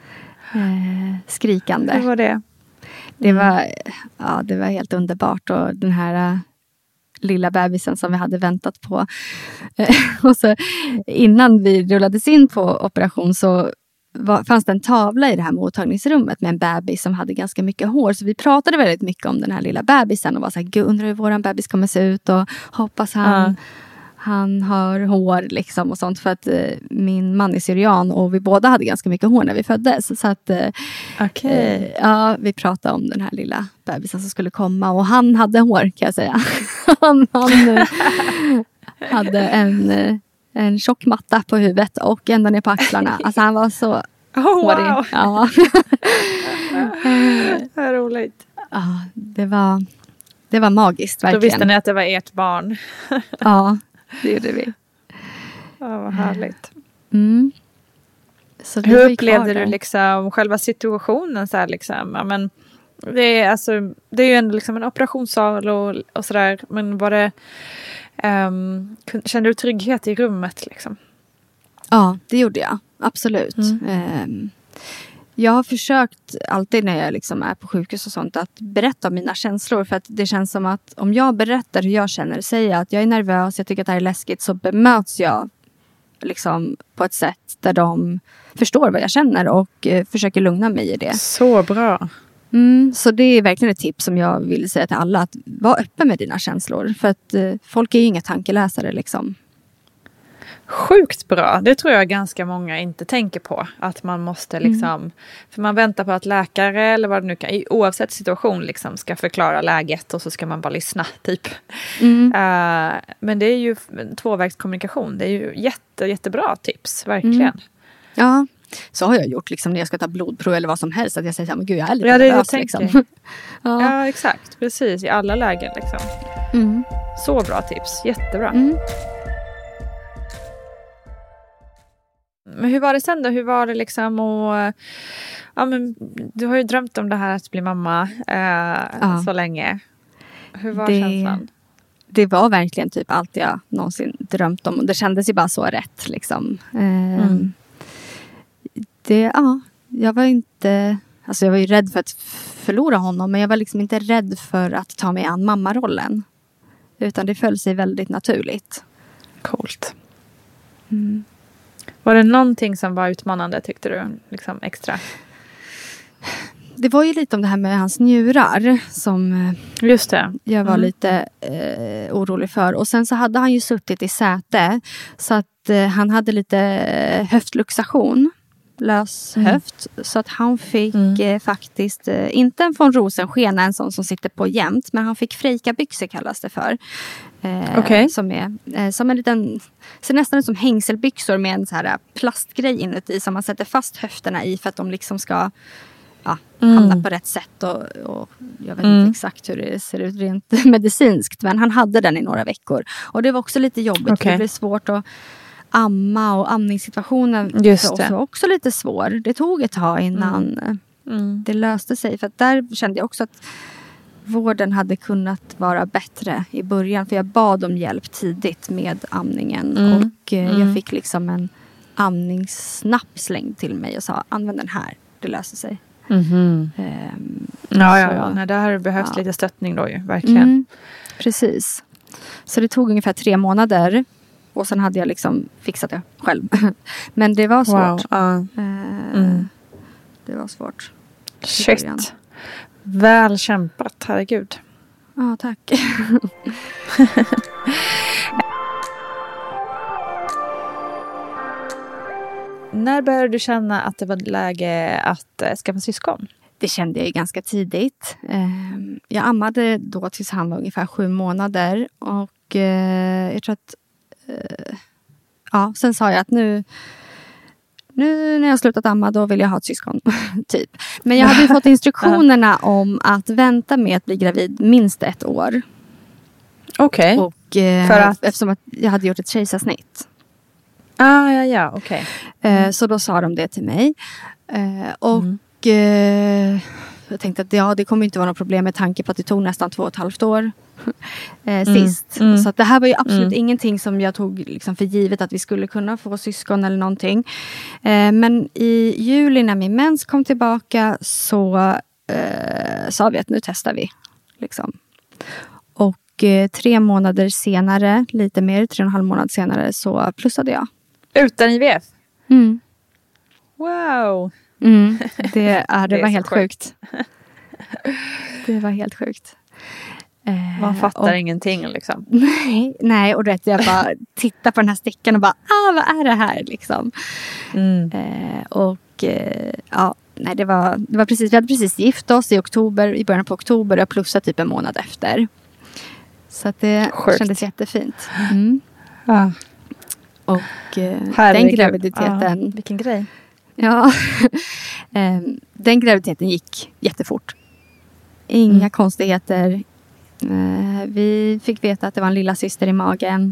Eh, skrikande. Hur var det? Det var, ja, det var helt underbart. Och den här uh, lilla bebisen som vi hade väntat på. Eh, och så innan vi rullades in på operation så var, fanns det en tavla i det här mottagningsrummet med en bebis som hade ganska mycket hår. Så vi pratade väldigt mycket om den här lilla bebisen och var så här, gud, undrar hur våran bebis kommer se ut och hoppas han... Uh. Han har hår liksom och sånt, för att eh, min man är syrian och vi båda hade ganska mycket hår när vi föddes. Så att eh, okay. eh, ja, vi pratade om den här lilla bebisen som skulle komma och han hade hår, kan jag säga. han han eh, hade en, eh, en tjock matta på huvudet och ända ner på axlarna. Alltså han var så oh, hårig. Wow. Ja. Vad roligt. Ja, det var, det var magiskt verkligen. Då visste ni att det var ert barn. Ja. Det gjorde vi. Ja, vad härligt. Mm. Så hur upplevde du liksom själva situationen? Så här, liksom? Ja, men det, är, alltså, det är ju ändå liksom en operationssal och, och sådär. Men var det, um, kände du trygghet i rummet? Liksom? Ja, det gjorde jag. Absolut. Mm. Um, jag har försökt alltid när jag liksom är på sjukhus och sånt att berätta om mina känslor. För att det känns som att om jag berättar hur jag känner, säger att jag är nervös, jag tycker att det här är läskigt, så bemöts jag liksom på ett sätt där de förstår vad jag känner och eh, försöker lugna mig i det. Så bra. Mm, så det är verkligen ett tips som jag vill säga till alla, att var öppen med dina känslor. För att eh, folk är ju inga tankeläsare liksom. Sjukt bra. Det tror jag ganska många inte tänker på. Att man måste liksom... Mm. För man väntar på att läkare eller vad det nu kan... Oavsett situation liksom ska förklara läget. Och så ska man bara lyssna typ. Mm. Uh, men det är ju tvåvägskommunikation. Det är ju jätte, jättebra tips. Verkligen. Mm. Ja, så har jag gjort liksom när jag ska ta blodprov eller vad som helst. Att jag säger men gud jag är lite ja, det nervös liksom. Ja. Ja, exakt. Precis. I alla lägen liksom. Mm. Så bra tips. Jättebra. Mm. Men hur var det sen då? Hur var det liksom och, ja, men, du har ju drömt om det här att bli mamma eh, ja. så länge. Hur var det, känslan? Det var verkligen typ allt jag någonsin drömt om. Och det kändes ju bara så rätt liksom. Eh, mm. det, ja, jag var inte... Alltså jag var ju rädd för att förlora honom. Men jag var liksom inte rädd för att ta mig an mammarollen. Utan det föll sig väldigt naturligt. Coolt. Mm. Var det någonting som var utmanande tyckte du liksom extra? Det var ju lite om det här med hans njurar som just det. jag var mm. lite eh, orolig för. Och sen så hade han ju suttit i säte så att eh, han hade lite höftluxation. Lös mm. höft. Så att han fick mm. eh, faktiskt, eh, inte en von Rosenskena, en sån som sitter på jämt. Men han fick Freika-byxor kallas det för. Eh, okay. Som är eh, som en liten, ser nästan ut som hängselbyxor med en så här plastgrej inuti. Som man sätter fast höfterna i för att de liksom ska ja, mm. hamna på rätt sätt. Och, och jag vet mm. inte exakt hur det ser ut rent medicinskt. Men han hade den i några veckor. Och det var också lite jobbigt. Okay. Det blev svårt att amma och amningssituationen just för oss var också lite svår. Det tog ett tag innan mm. Mm. det löste sig. För att där kände jag också att vården hade kunnat vara bättre i början. För jag bad om hjälp tidigt med amningen. Mm. Och eh, mm. jag fick liksom en amningssnapp slängd till mig och sa använd den här, det löser sig. Mm-hmm. Um, ja, ja, ja. Nej, det här behövs ja. lite stöttning då ju, verkligen. Mm, precis. Så det tog ungefär tre månader. Och sen hade jag liksom fixat det själv. Men det var svårt. Wow. Uh. Uh, mm. Det var svårt. Shit. Väl kämpat, herregud. Ja, tack. När började du känna att det var läge att äh, skaffa syskon? Det kände jag ju ganska tidigt. Uh, jag ammade då tills han var ungefär sju månader. Och uh, jag tror att... Uh, ja, sen sa jag att nu... Nu när jag har slutat amma, då vill jag ha ett syskon. typ. Men jag hade ju fått instruktionerna om att vänta med att bli gravid minst ett år. Okej. Okay. Eh, För att? Eftersom att jag hade gjort ett kejsarsnitt. Ah, ja, ja, okej. Okay. Mm. Eh, så då sa de det till mig. Eh, och mm. eh, jag tänkte att ja, det kommer inte vara något problem med tanke på att det tog nästan två och ett halvt år. Eh, sist. Mm. Så att det här var ju absolut mm. ingenting som jag tog liksom för givet att vi skulle kunna få syskon eller någonting. Eh, men i juli när min mens kom tillbaka så eh, sa vi att nu testar vi. Liksom. Och eh, tre månader senare, lite mer, tre och en halv månad senare så plussade jag. Utan I V F? Mm. Wow! Mm. Det, är, det, det var helt sjukt. Det var helt sjukt. Man fattar och, ingenting liksom. Nej, nej och rätt jag bara tittar på den här stickan och bara, ah vad är det här liksom. Mm. Eh, och eh, ja, nej det var, det var precis, vi hade precis gift oss i oktober, i början på oktober och jag plussade typ en månad efter. Så att det Sjukt. Kändes jättefint. Mm. Ja. Och eh, den graviditeten. Ja, vilken grej. Ja, eh, den graviditeten gick jättefort. Inga mm. konstigheter. Uh, vi fick veta att det var en lilla syster i magen.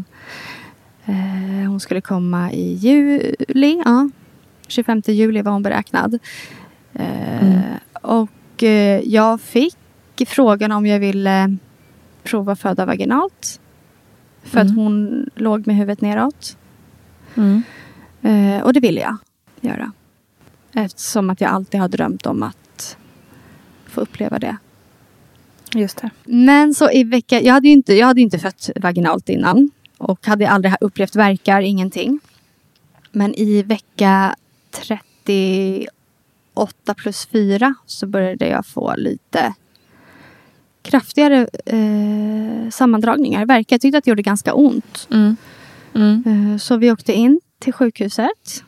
Uh, hon skulle komma i juli. Ja. tjugofemte juli var hon beräknad. Uh, mm. Och uh, jag fick frågan om jag ville prova föda vaginalt. För mm. att hon låg med huvudet neråt. Mm. Uh, och det ville jag göra. Eftersom att jag alltid har drömt om att få uppleva det. Just det. Men så i vecka, jag hade ju inte, jag hade inte fött vaginalt innan. Och hade aldrig upplevt verkar, ingenting. Men i vecka trettioåtta plus fyra så började jag få lite kraftigare eh, sammandragningar. Verkar, jag tyckte att det gjorde ganska ont. Mm. Mm. Eh, så vi åkte in till sjukhuset.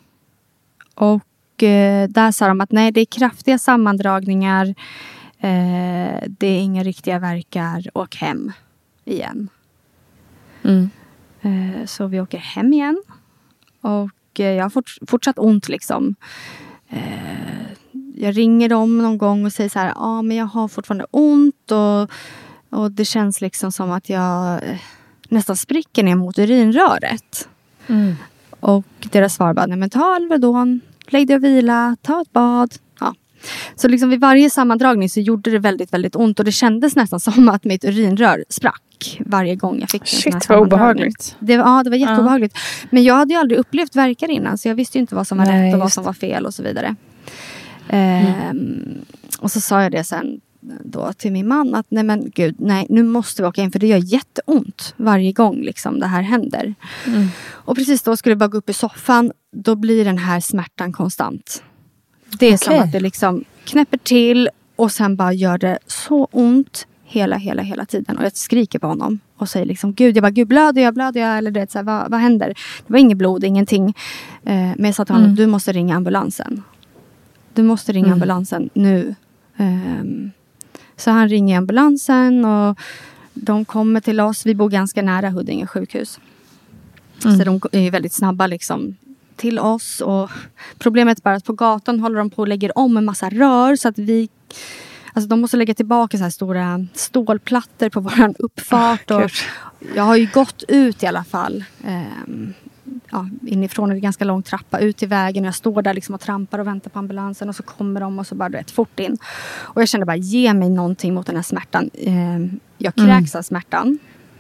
Och eh, där sa de att nej, det är kraftiga sammandragningar. Eh, det är inga riktiga verkar. Åk hem igen. Mm. Eh, så vi åker hem igen. Och eh, jag har fort, fortsatt ont liksom. Eh, jag ringer dem någon gång och säger så här. Ja ah, men jag har fortfarande ont. Och, och det känns liksom som att jag eh, nästan spricker ner mot urinröret. Mm. Och deras svar bara. Nej men ta Alvedon. Lägg dig och vila. Ta ett bad. Ja. Så liksom vid varje sammandragning så gjorde det väldigt, väldigt ont. Och det kändes nästan som att mitt urinrör sprack varje gång jag fick en sån här Shit, vad obehagligt. Det var, ja, det var jätteobehagligt. Ja. Men jag hade ju aldrig upplevt verkar innan. Så jag visste ju inte vad som var Nej, rätt och vad som var fel och så vidare. Mm. Ehm, och så sa jag det sen då till min man. Att nej men gud, nej nu måste vi åka in. För det gör jätteont varje gång liksom det här händer. Mm. Och precis då skulle jag bara gå upp i soffan. Då blir den här smärtan konstant. Det är okay. som att det liksom knäpper till och sen bara gör det så ont hela, hela, hela tiden. Och jag skriker på honom och säger liksom, gud, jag bara, gud, blöder jag, blöder jag? Eller det, så här, vad, vad händer? Det var inget blod, ingenting. Eh, men jag sa till honom, mm. du måste ringa ambulansen. Du måste ringa mm. ambulansen nu. Um, så han ringer ambulansen och de kommer till oss. Vi bor ganska nära Huddinge sjukhus. Mm. Så de är ju väldigt snabba liksom till oss. Och problemet är bara att på gatan håller de på och lägger om en massa rör. Så att vi... Alltså de måste lägga tillbaka så här stora stålplattor på våran uppfart. Och jag har ju gått ut i alla fall. Um, ja, inifrån är det ganska lång trappa ut till vägen. Och jag står där liksom och trampar och väntar på ambulansen. Och så kommer de och så bara rätt fort in. Och jag kände bara, ge mig någonting mot den här smärtan. Um, jag kräks av smärtan.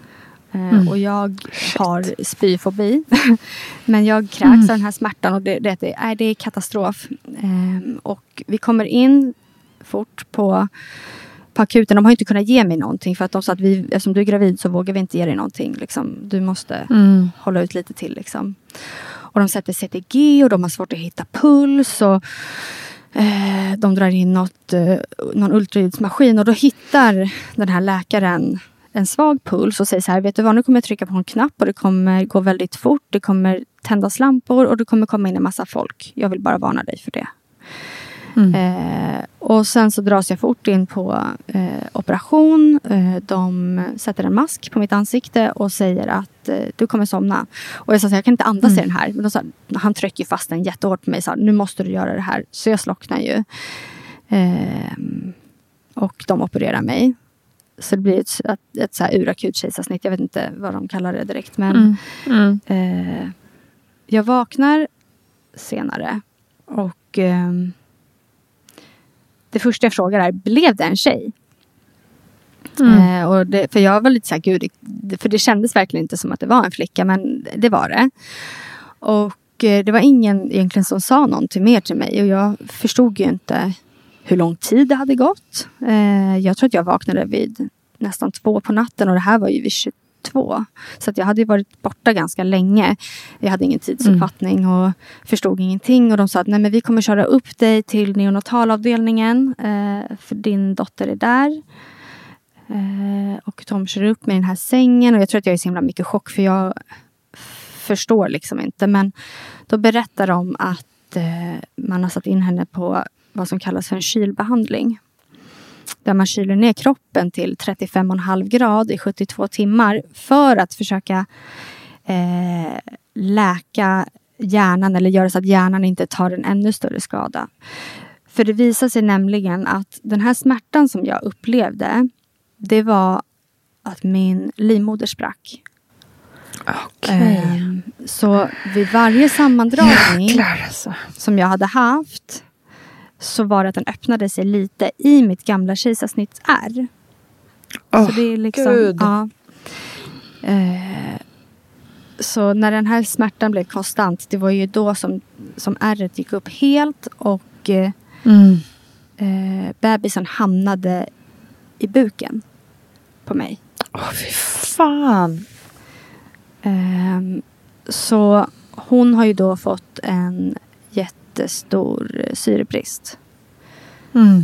Mm. Och jag har spyfobi. Men jag kräks mm. av den här smärtan. Och det, det, det, är, det är katastrof. Um, och vi kommer in fort på, på akuten. De har inte kunnat ge mig någonting. För att de sa att vi, eftersom du är gravid så vågar vi inte ge dig någonting. Liksom. Du måste mm. hålla ut lite till. Liksom. Och de sätter C T G. Och de har svårt att hitta puls. Och eh, de drar in något, eh, någon ultraljudsmaskin. Och då hittar den här läkaren en svag puls och säger så här, vet du vad, nu kommer jag trycka på en knapp och det kommer gå väldigt fort, det kommer tändas lampor och det kommer komma in en massa folk. Jag vill bara varna dig för det. Mm. Eh, och sen så dras jag fort in på eh, operation. Eh, de sätter en mask på mitt ansikte och säger att eh, du kommer somna. Och jag sa så här, jag kan inte andas mm. i den här. Men då sa, han trycker fast den jättehårt på mig och sa, nu måste du göra det här. Så jag slocknar ju. Eh, och de opererar mig. Så det blir ett, ett, ett så här urakut kejsarsnitt. Jag vet inte vad de kallar det direkt. Men mm. Mm. Eh, jag vaknar senare. Och eh, det första jag frågar är, blev det en tjej? Mm. Eh, och det, för jag var lite så här, gud. Det, för det kändes verkligen inte som att det var en flicka. Men det var det. Och eh, det var ingen egentligen som sa någonting mer till mig. Och jag förstod ju inte hur lång tid det hade gått. Eh, jag tror att jag vaknade vid nästan två på natten. Och det här var ju vid tjugotvå. Så att jag hade ju varit borta ganska länge. Jag hade ingen tidsuppfattning mm. och förstod ingenting. Och de sa att nej, men vi kommer köra upp dig till neonatalavdelningen. Eh, för din dotter är där. Eh, och de kör upp med den här sängen. Och jag tror att jag är så himla mycket chock. För jag förstår liksom inte. Men då berättar de att eh, man har satt in henne på vad som kallas för en kylbehandling. Där man kyler ner kroppen till trettiofem komma fem grad i sjuttiotvå timmar. För att försöka eh, läka hjärnan. Eller göra så att hjärnan inte tar en ännu större skada. För det visar sig nämligen att den här smärtan som jag upplevde. Det var att min livmoder sprack. Okay. Eh, så vid varje sammandragning Jäklar, alltså. som jag hade haft. Så var det att den öppnade sig lite i mitt gamla kejsarsnittsärr. Oh, så det är liksom, Gud. Ja. Eh, så när den här smärtan blev konstant. Det var ju då som, som ärret gick upp helt. Och eh, mm. eh, bebisen hamnade i buken på mig. Åh, oh, fy fan. Eh, så hon har ju då fått en jättestor syrebrist. Mm.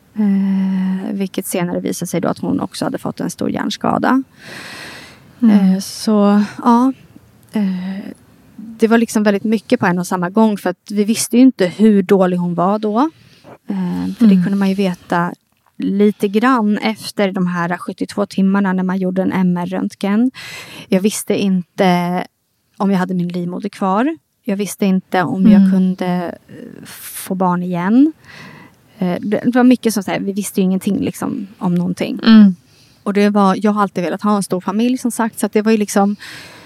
Eh, vilket senare visade sig då att hon också hade fått en stor hjärnskada. Mm. Eh, så ja, eh, det var liksom väldigt mycket på en och samma gång. För att vi visste ju inte hur dålig hon var då. Eh, för mm. det kunde man ju veta lite grann efter de här sjuttiotvå timmarna när man gjorde en M R-röntgen. Jag visste inte om jag hade min livmoder kvar. Jag visste inte om mm. jag kunde få barn igen. Det var mycket som så här, vi visste ju ingenting liksom om någonting. Mm. Och det var, jag har alltid velat ha en stor familj som sagt. Så att det var ju liksom,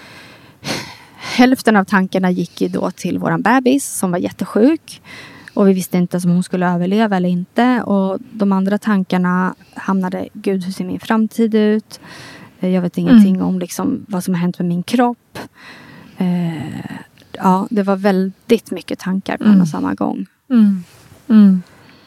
hälften av tankarna gick ju då till våran bebis som var jättesjuk. Och vi visste inte om hon skulle överleva eller inte. Och de andra tankarna hamnade, gud hur ser min framtid ut? Jag vet ingenting mm. om liksom vad som har hänt med min kropp. Eh, ja, det var väldigt mycket tankar på mm. en och samma gång. Mm. Mm.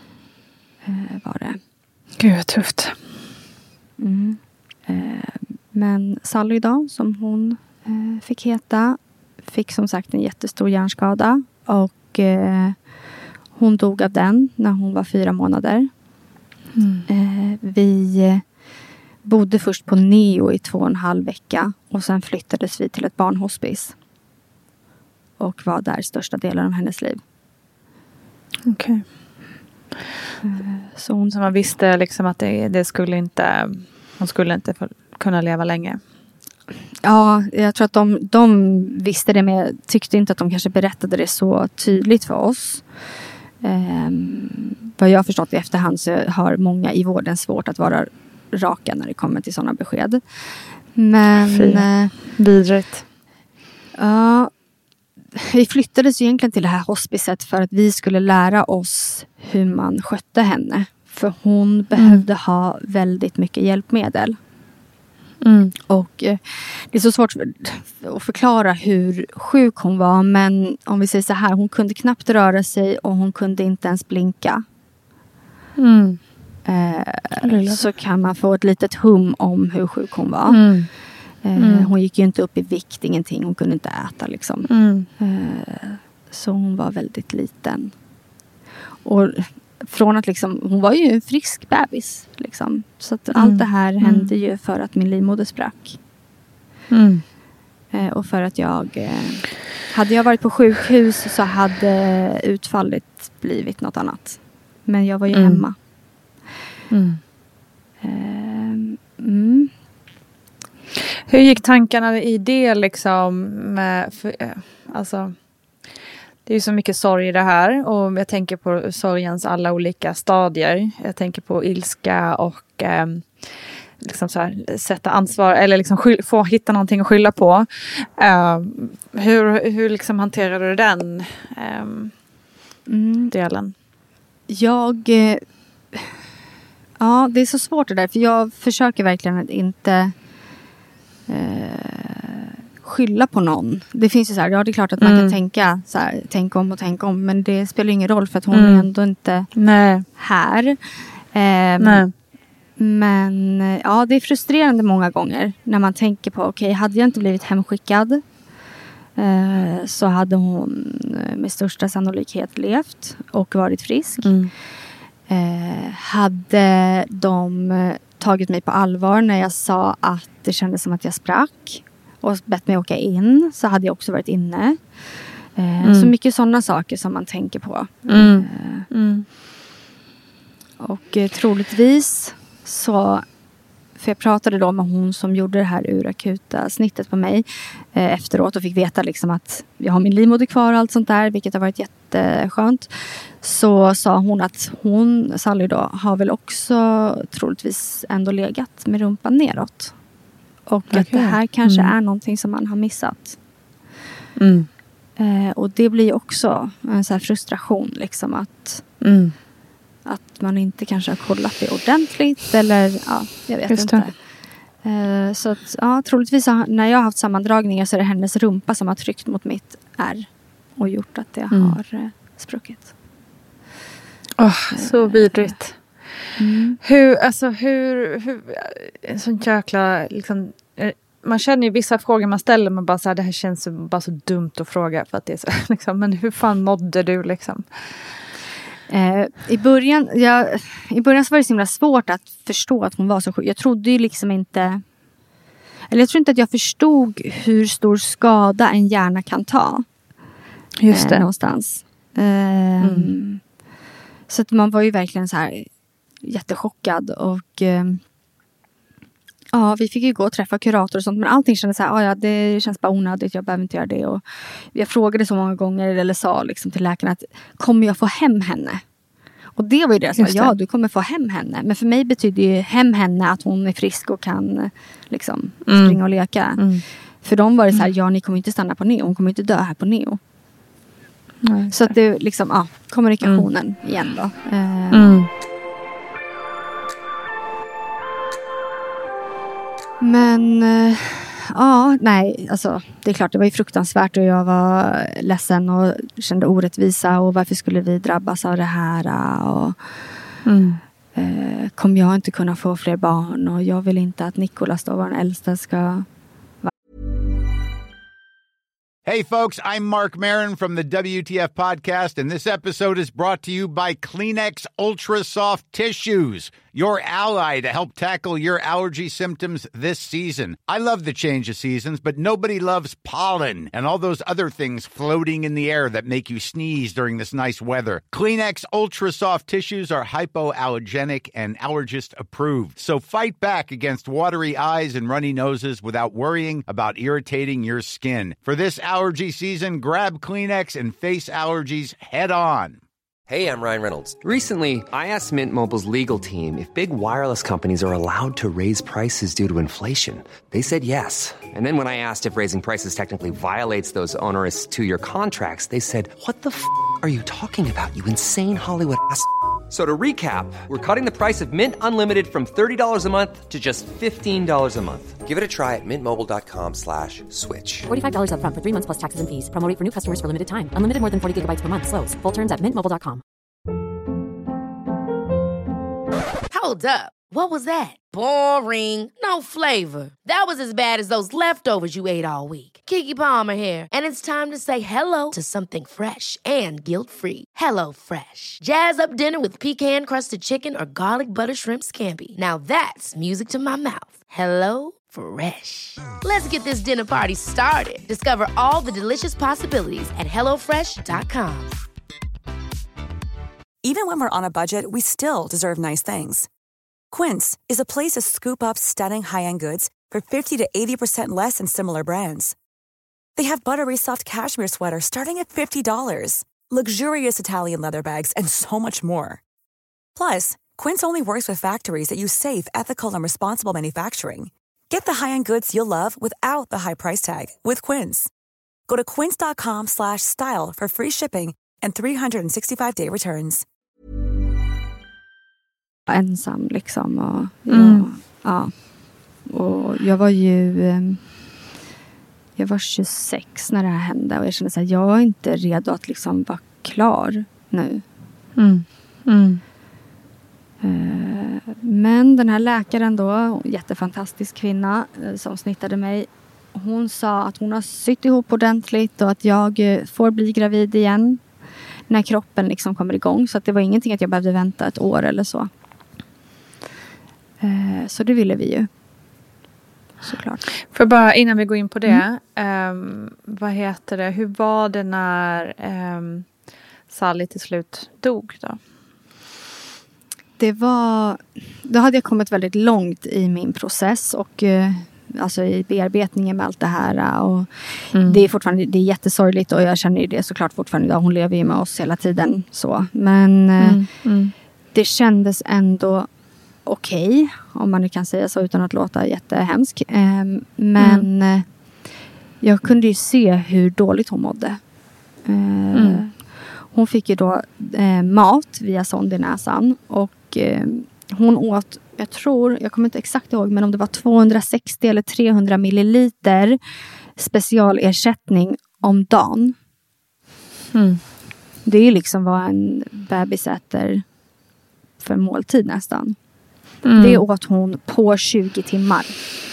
Eh, var det. Gud vad tufft. Mm. Eh, men Sally då, som hon eh, fick heta, fick som sagt en jättestor hjärnskada. Och eh, hon dog av den när hon var fyra månader. Mm. Eh, vi bodde först på Neo i två och en halv vecka. Och sen flyttades vi till ett barnhospice. Och var där största delen av hennes liv. Okej. Okay. Så hon som man visste liksom att det, det skulle inte, hon skulle inte få, kunna leva länge. Ja, jag tror att de, de visste det, men jag tyckte inte att de kanske berättade det så tydligt för oss. Um, vad jag har förstått i efterhand så har många i vården svårt att vara raka när det kommer till sådana besked. Men... Uh, vidrigt. Ja... Vi flyttades egentligen till det här hospicet för att vi skulle lära oss hur man skötte henne. För hon behövde mm. ha väldigt mycket hjälpmedel. Mm. Och eh, det är så svårt att förklara hur sjuk hon var. Men om vi säger så här, hon kunde knappt röra sig och hon kunde inte ens blinka. Mm. Eh, så kan man få ett litet hum om hur sjuk hon var. Mm. Eh, mm. Hon gick ju inte upp i vikt, ingenting. Hon kunde inte äta liksom. Mm. Eh, så hon var väldigt liten. Och från att liksom, hon var ju en frisk bebis liksom. Så att Mm. allt det här Mm. hände ju för att min livmoder sprack. Mm. Eh, och för att jag eh, hade jag varit på sjukhus så hade utfallet blivit något annat. Men jag var ju Mm. hemma. Mm. Eh, mm. Hur gick tankarna i det liksom med, för, alltså det är ju så mycket sorg i det här och jag tänker på sorgens alla olika stadier. Jag tänker på ilska och eh, liksom så här, sätta ansvar eller liksom skyll, få hitta någonting att skylla på. Uh, hur hur liksom hanterade du den um, Mm. delen? Jag eh, ja, det är så svårt det där för jag försöker verkligen att inte eh, skylla på någon. Det finns ju så här, ja det är klart att man Mm. kan tänka så här, tänk om och tänk om, men det spelar ingen roll för att hon Mm. är ändå inte Nej. här. Eh, Nej. Men eh, ja, det är frustrerande många gånger när man tänker på, okej, okay, hade jag inte blivit hemskickad eh, så hade hon med största sannolikhet levt och varit frisk. Mm. Eh, hade de tagit mig på allvar när jag sa att det kändes som att jag sprack och bett mig åka in, så hade jag också varit inne. Eh, Mm. Så mycket sådana saker som man tänker på. Mm. Eh, Mm. och eh, troligtvis så, för jag pratade då med hon som gjorde det här urakuta snittet på mig eh, efteråt och fick veta liksom att jag har min livmoder kvar och allt sånt där, vilket har varit jätteskönt. Så sa hon att hon, Sally då, har väl också troligtvis ändå legat med rumpan neråt. Och Okay. att det här kanske Mm. är någonting som man har missat. Mm. Eh, och det blir också en så här frustration liksom att Mm. Att man inte kanske har kollat det ordentligt. Eller ja, jag vet Just inte. Uh, så att, ja, troligtvis har, när jag har haft sammandragningar så är det hennes rumpa som har tryckt mot mitt ärr. Och gjort att det Mm. har uh, spruckit. Oh, så vidrigt. Mm. Hur, alltså hur, hur en sån jäkla liksom, man känner ju vissa frågor man ställer, man bara så här, det här känns så, bara så dumt att fråga för att det är så, liksom, men hur fan mådde du liksom? Eh, i, början, jag, I början så var det så himla svårt att förstå att hon var så sjuk. Jag trodde ju liksom inte... Eller jag tror inte att jag förstod hur stor skada en hjärna kan ta. Just det. Eh, någonstans. Eh, Mm. Så att man var ju verkligen så här jättechockad. Och eh, ja, vi fick ju gå och träffa kurator och sånt. Men allting kändes så här, ah, ja, det känns bara onödigt. Jag behöver inte göra det. Och jag frågade så många gånger, eller sa liksom till läkaren att kommer jag få hem henne? Och det var ju deras svar, ja du kommer få hem henne. Men för mig betyder ju hem henne att hon är frisk och kan liksom Mm. springa och leka. Mm. För de var det så här, ja ni kommer inte stanna på Neo. Hon kommer inte dö här på Neo. Nej, Så att det liksom, ja, kommunikationen mm. igen då. Eh, mm. Men eh, ja, nej, alltså det är klart det var ju fruktansvärt och jag var ledsen och kände orättvisa och varför skulle vi drabbas av det här och Mm. eh, kommer jag inte kunna få fler barn och jag vill inte att Nicolas då, vår äldsta, ska. Hey, folks, I'm Mark Maron from the W T F podcast, and this episode is brought to you by Kleenex Ultra Soft Tissues, your ally to help tackle your allergy symptoms this season. I love the change of seasons, but nobody loves pollen and all those other things floating in the air that make you sneeze during this nice weather. Kleenex Ultra Soft Tissues are hypoallergenic and allergist approved, so fight back against watery eyes and runny noses without worrying about irritating your skin. For this allergy season, grab Kleenex and face allergies head on. Hey, I'm Ryan Reynolds. Recently, I asked Mint Mobile's legal team if big wireless companies are allowed to raise prices due to inflation. They said yes. And then when I asked if raising prices technically violates those onerous two-year contracts, they said, what the f*** are you talking about, you insane Hollywood ass f- So to recap, we're cutting the price of Mint Unlimited from thirty dollars a month to just fifteen dollars a month. Give it a try at mintmobile.com slash switch. forty-five dollars up front for three months plus taxes and fees. Promo rate for new customers for limited time. Unlimited more than forty gigabytes per month. Slows full terms at mint mobile dot com. Hold up. What was that? Boring. No flavor. That was as bad as those leftovers you ate all week. Keke Palmer here, and it's time to say hello to something fresh and guilt-free. Hello Fresh. Jazz up dinner with pecan-crusted chicken or garlic butter shrimp scampi. Now that's music to my mouth. Hello Fresh. Let's get this dinner party started. Discover all the delicious possibilities at hello fresh dot com. Even when we're on a budget, we still deserve nice things. Quince is a place to scoop up stunning high-end goods for fifty to eighty percent less than similar brands. They have buttery soft cashmere sweaters starting at fifty dollars, luxurious Italian leather bags, and so much more. Plus, Quince only works with factories that use safe, ethical, and responsible manufacturing. Get the high-end goods you'll love without the high price tag with Quince. Go to quince.com slash style for free shipping and three sixty-five day returns. Ensam liksom. Och, Mm. ja, ja. Och jag var ju... eh, Jag var tjugosex när det här hände. Och jag kände så här, jag är inte redo att liksom vara klar nu. Mm. Mm. Eh, Men den här läkaren då, jättefantastisk kvinna eh, som snittade mig. Hon sa att hon har sytt ihop ordentligt och att jag eh, får bli gravid igen när kroppen liksom kommer igång. Så att det var ingenting att jag behövde vänta ett år eller så. Eh, Så det ville vi ju. Såklart. För bara innan vi går in på det. Um, vad heter det? Hur var det när um, Sally till slut dog då? Det var... Då hade jag kommit väldigt långt i min process. Och eh, alltså i bearbetningen med allt det här. Och Mm. det är fortfarande det är jättesorgligt. Och jag känner ju det såklart fortfarande idag. Hon lever ju med oss hela tiden. Så. Men eh, Mm. Mm. det kändes ändå okej. Om man nu kan säga så utan att låta jättehemsk. Eh, men eh, jag kunde ju se hur dåligt hon mådde. Eh, Mm. Hon fick ju då eh, mat via sond i näsan. Och eh, hon åt, jag tror, jag kommer inte exakt ihåg. Men om det var tvåhundrasextio eller trehundra milliliter specialersättning om dagen. Mm. Det är ju liksom vad en bebis äter för måltid nästan. Mm. Det åt hon på tjugo timmar.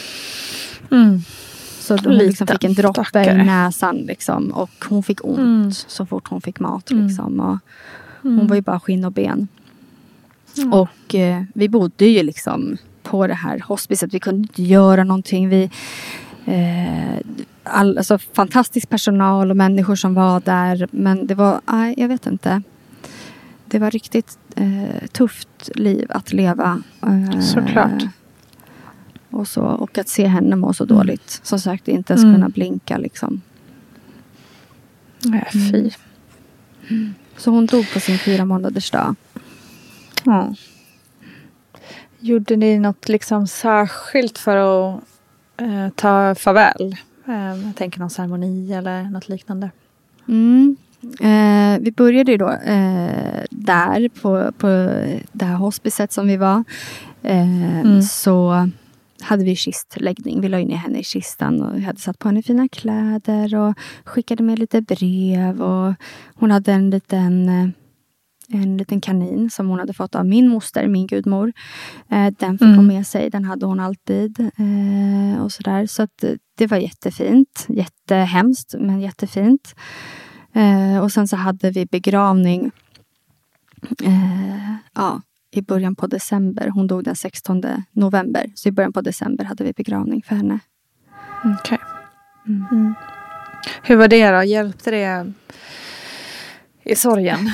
Mm. Så hon liksom Lite fick en droppe stackare. i näsan liksom. Och hon fick ont Mm. så fort hon fick mat Mm. liksom. Och Mm. hon var ju bara skinn och ben. Mm. Och eh, vi bodde ju liksom på det här hospicet. Vi kunde inte göra någonting. Vi, eh, all, alltså, fantastisk personal och människor som var där. Men det var, nej, jag vet inte. Det var riktigt eh, tufft liv att leva. Eh, Såklart. Och, så, och att se henne må så Mm. dåligt. Som sagt, inte ens Mm. kunna blinka liksom. Nej, fy. Så hon dog på sin fyra månaders dag. Ja. Gjorde ni något liksom särskilt för att eh, ta farväl? Eh, jag tänker någon ceremoni eller något liknande. Mm. Eh, vi började ju då eh, där på, på det här hospicet som vi var. Eh, Mm. Så hade vi kistläggning. Vi la in henne i kistan och hade satt på henne fina kläder och skickade med lite brev. Och hon hade en liten, eh, en liten kanin som hon hade fått av min moster, min gudmor. Eh, den fick Mm. hon med sig. Den hade hon alltid. Eh, och sådär. Så att eh, det var jättefint. Jättehemskt, men jättefint. Eh, och sen så hade vi begravning eh, ja, i början på december. Hon dog den sextonde november. Så i början på december hade vi begravning för henne. Okej. Mm. Mm. Hur var det då? Hjälpte det i sorgen?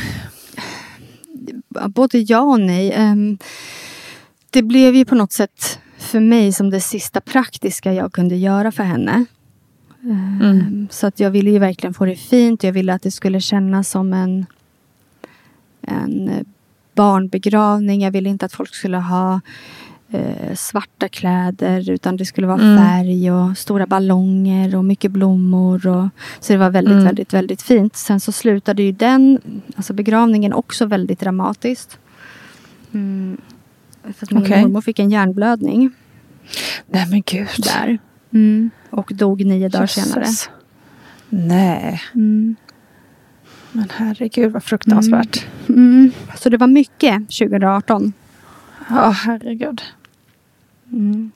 Både ja och nej. Um, det blev ju på något sätt för mig som det sista praktiska jag kunde göra för henne. Um, Mm. Så att jag ville ju verkligen få det fint. Jag ville att det skulle kännas som en, en barnbegravning. Jag ville inte att folk skulle ha eh, svarta kläder. Utan det skulle vara Mm. färg och stora ballonger och mycket blommor. Och, så det var väldigt, Mm. väldigt, väldigt fint. Sen så slutade ju den, alltså begravningen också väldigt dramatiskt. Mm. För att min Okej. mormor fick en hjärnblödning. Nej men gud. Där. Mm. Och dog nio dagar senare. Nej. Mm. Men herregud vad fruktansvärt. Mm. Mm. Så det var mycket tjugo arton. Ja, herregud. Mm.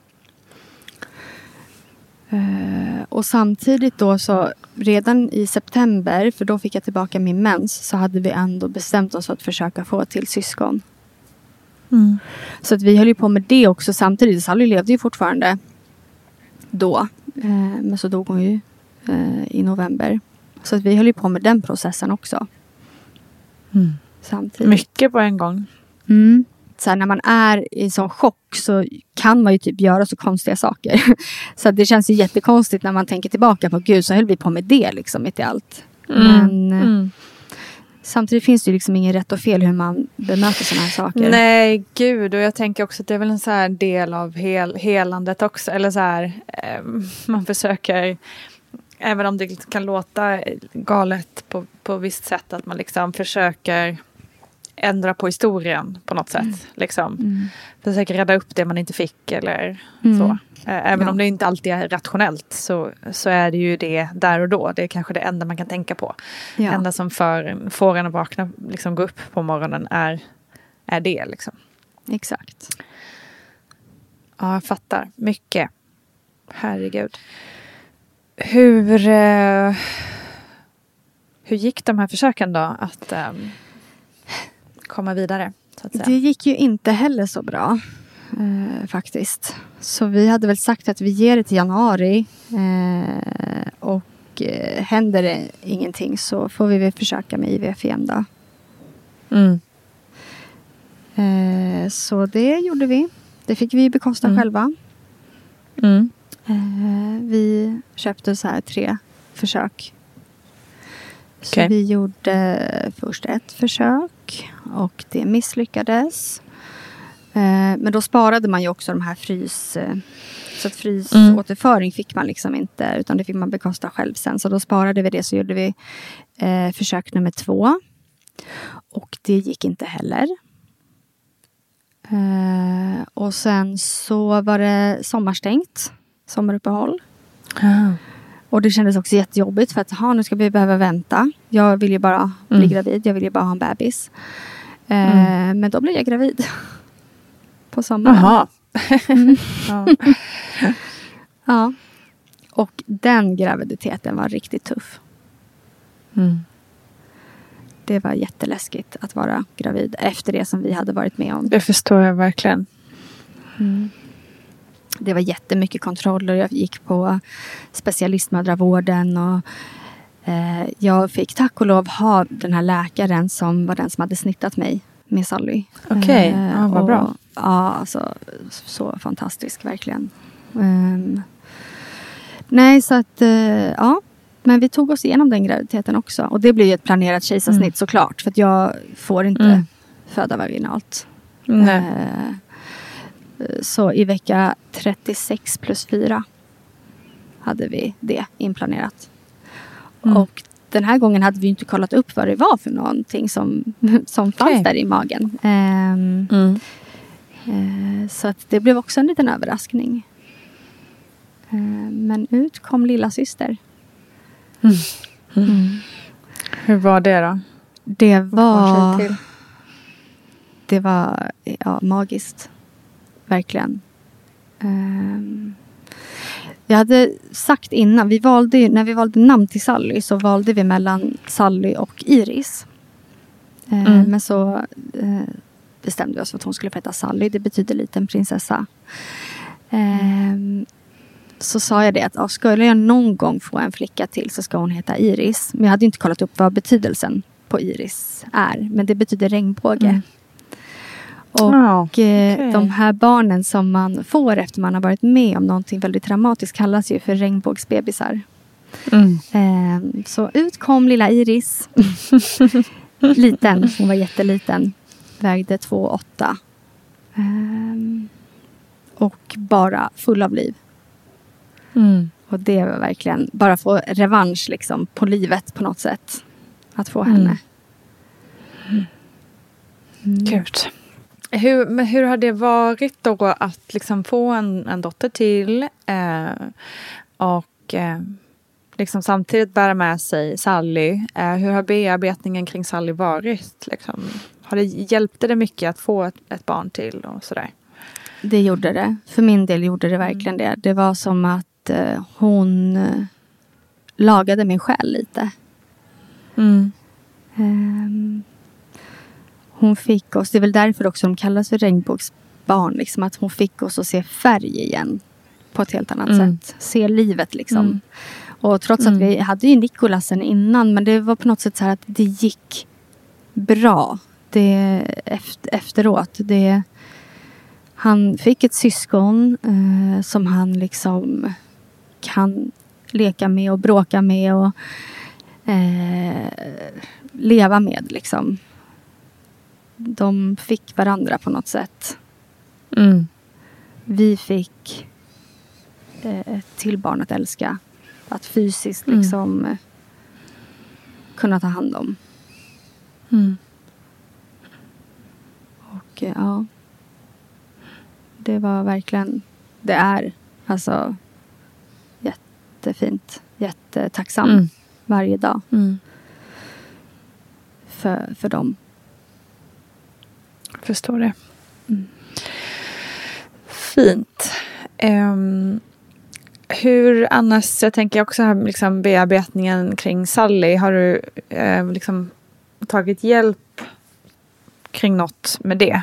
Uh, och samtidigt då så redan i september, för då fick jag tillbaka min mens, så hade vi ändå bestämt oss att försöka få till syskon. Mm. Så att vi höll ju på med det också samtidigt. Sally levde ju fortfarande då. Uh, men så dog hon ju uh, i november. Så att vi höll ju på med den processen också. Mm. Samtidigt. Mycket på en gång. Mm. Så här, när man är i sån chock så kan man ju typ göra så konstiga saker. Så det känns ju jättekonstigt när man tänker tillbaka på gud så höll vi på med det liksom mitt i allt. Mm. Men Mm. samtidigt finns det ju liksom ingen rätt och fel hur man bemöter såna här saker. Nej, gud. Och jag tänker också att det är väl en så här del av hel, helandet också. Eller så här, eh, man försöker, även om det kan låta galet på, på visst sätt, att man liksom försöker ändra på historien på något sätt. Mm. Liksom. Mm. Försöker rädda upp det man inte fick eller Mm. så. Även Ja. om det inte alltid är rationellt så, så är det ju det där och då. Det är kanske det enda man kan tänka på. Det Ja. enda som för, får en att vakna, liksom gå upp på morgonen är, är det. Liksom. Exakt. Ja, jag fattar. Mycket. Herregud. Hur, eh, hur gick de här försöken då att eh, komma vidare? Så att säga? Det gick ju inte heller så bra. Eh, faktiskt. Så vi hade väl sagt att vi ger det till januari. Eh, och eh, händer det ingenting så får vi väl försöka med I V F igen då. Mm. Eh, så det gjorde vi. Det fick vi bekosta Mm. själva. Mm. Eh, vi köpte så här tre försök. Så Okej. vi gjorde först ett försök och det misslyckades. Eh, men då sparade man ju också de här frys... Eh, så att frysåterföring fick man liksom inte, utan det fick man bekosta själv sen. Så då sparade vi det, så gjorde vi eh, försök nummer två. Och det gick inte heller. Eh, och sen så var det sommarstängt. Sommaruppehåll. Ah. Och det kändes också jättejobbigt för att aha, nu ska vi behöva vänta. Jag vill ju bara bli Mm. gravid. Jag vill ju bara ha en bebis. Eh, Mm. Men då blev jag gravid. På sommaren. Jaha. Mm. Ja. Ja. Och den graviditeten var riktigt tuff. Mm. Det var jätteläskigt att vara gravid efter det som vi hade varit med om. Det förstår jag verkligen. Mm. Det var jättemycket kontroller. Jag gick på specialistmödravården och eh, jag fick tack och lov ha den här läkaren som var den som hade snittat mig med Sally. Okej, Eh, ja, vad och, bra. Ja, alltså så fantastisk verkligen. Um, nej, så att uh, ja, men vi tog oss igenom den graviditeten också. Och det blev ju ett planerat kejsarsnitt Mm. såklart. För att jag får inte Mm. föda vaginalt. Nej. Uh, så i vecka trettiosex plus fyra hade vi det inplanerat. Mm. Och den här gången hade vi inte kollat upp vad det var för någonting som, som fanns Okej. där i magen. Um, Mm. uh, så att det blev också en liten överraskning. Uh, men ut kom lilla syster. Mm. Mm. Hur var det då? Det Kom var, sig till. det var ja, magiskt. Verkligen. Um, jag hade sagt innan, vi valde ju, när vi valde namn till Sally så valde vi mellan Sally och Iris. Uh, Mm. Men så uh, bestämde vi oss för att hon skulle få heta Sally. Det betyder liten prinsessa. Um, så sa jag det att ja, skulle jag någon gång få en flicka till så ska hon heta Iris. Men jag hade inte kollat upp vad betydelsen på Iris är. Men det betyder regnbåge. Mm. Och Ja, eh, okej. de här barnen som man får efter man har varit med om någonting väldigt dramatiskt kallas ju för regnbågsbebisar. Mm. Eh, så ut kom lilla Iris. Liten, hon var jätteliten. Vägde två komma åtta. Eh, och bara full av liv. Mm. Och det var verkligen bara få revansch liksom, på livet på något sätt. Att få henne. Mm. Mm. Gud. Hur, men hur har det varit då att liksom få en, en dotter till eh, och eh, liksom samtidigt bära med sig Sally? Eh, hur har bearbetningen kring Sally varit? Liksom? Har det hjälpt det mycket att få ett, ett barn till och sådär? Det gjorde det. För min del gjorde det verkligen det. Det var som att eh, hon eh, lagade min själ lite. Mm. Um, hon fick oss, det är väl därför också de kallas för regnbågsbarn, liksom, att hon fick oss att se färg igen på ett helt annat mm. sätt, se livet liksom. Mm. Och trots mm. att vi hade ju Nikolasen innan, men det var på något sätt så här att det gick bra det efter, efteråt. Det, han fick ett syskon eh, som han liksom kan leka med och bråka med och eh, leva med liksom. De fick varandra på något sätt. Mm. Vi fick eh, ett till barn att älska. Att fysiskt liksom mm. kunna ta hand om. Mm. Och eh, ja. Det var verkligen, det är alltså jättefint. Jättetacksam mm. varje dag. Mm. För, för dem. Jag förstår det. Mm. Fint. Um, hur annars, jag tänker också här liksom bearbetningen kring Sally. Har du uh, liksom tagit hjälp kring något med det?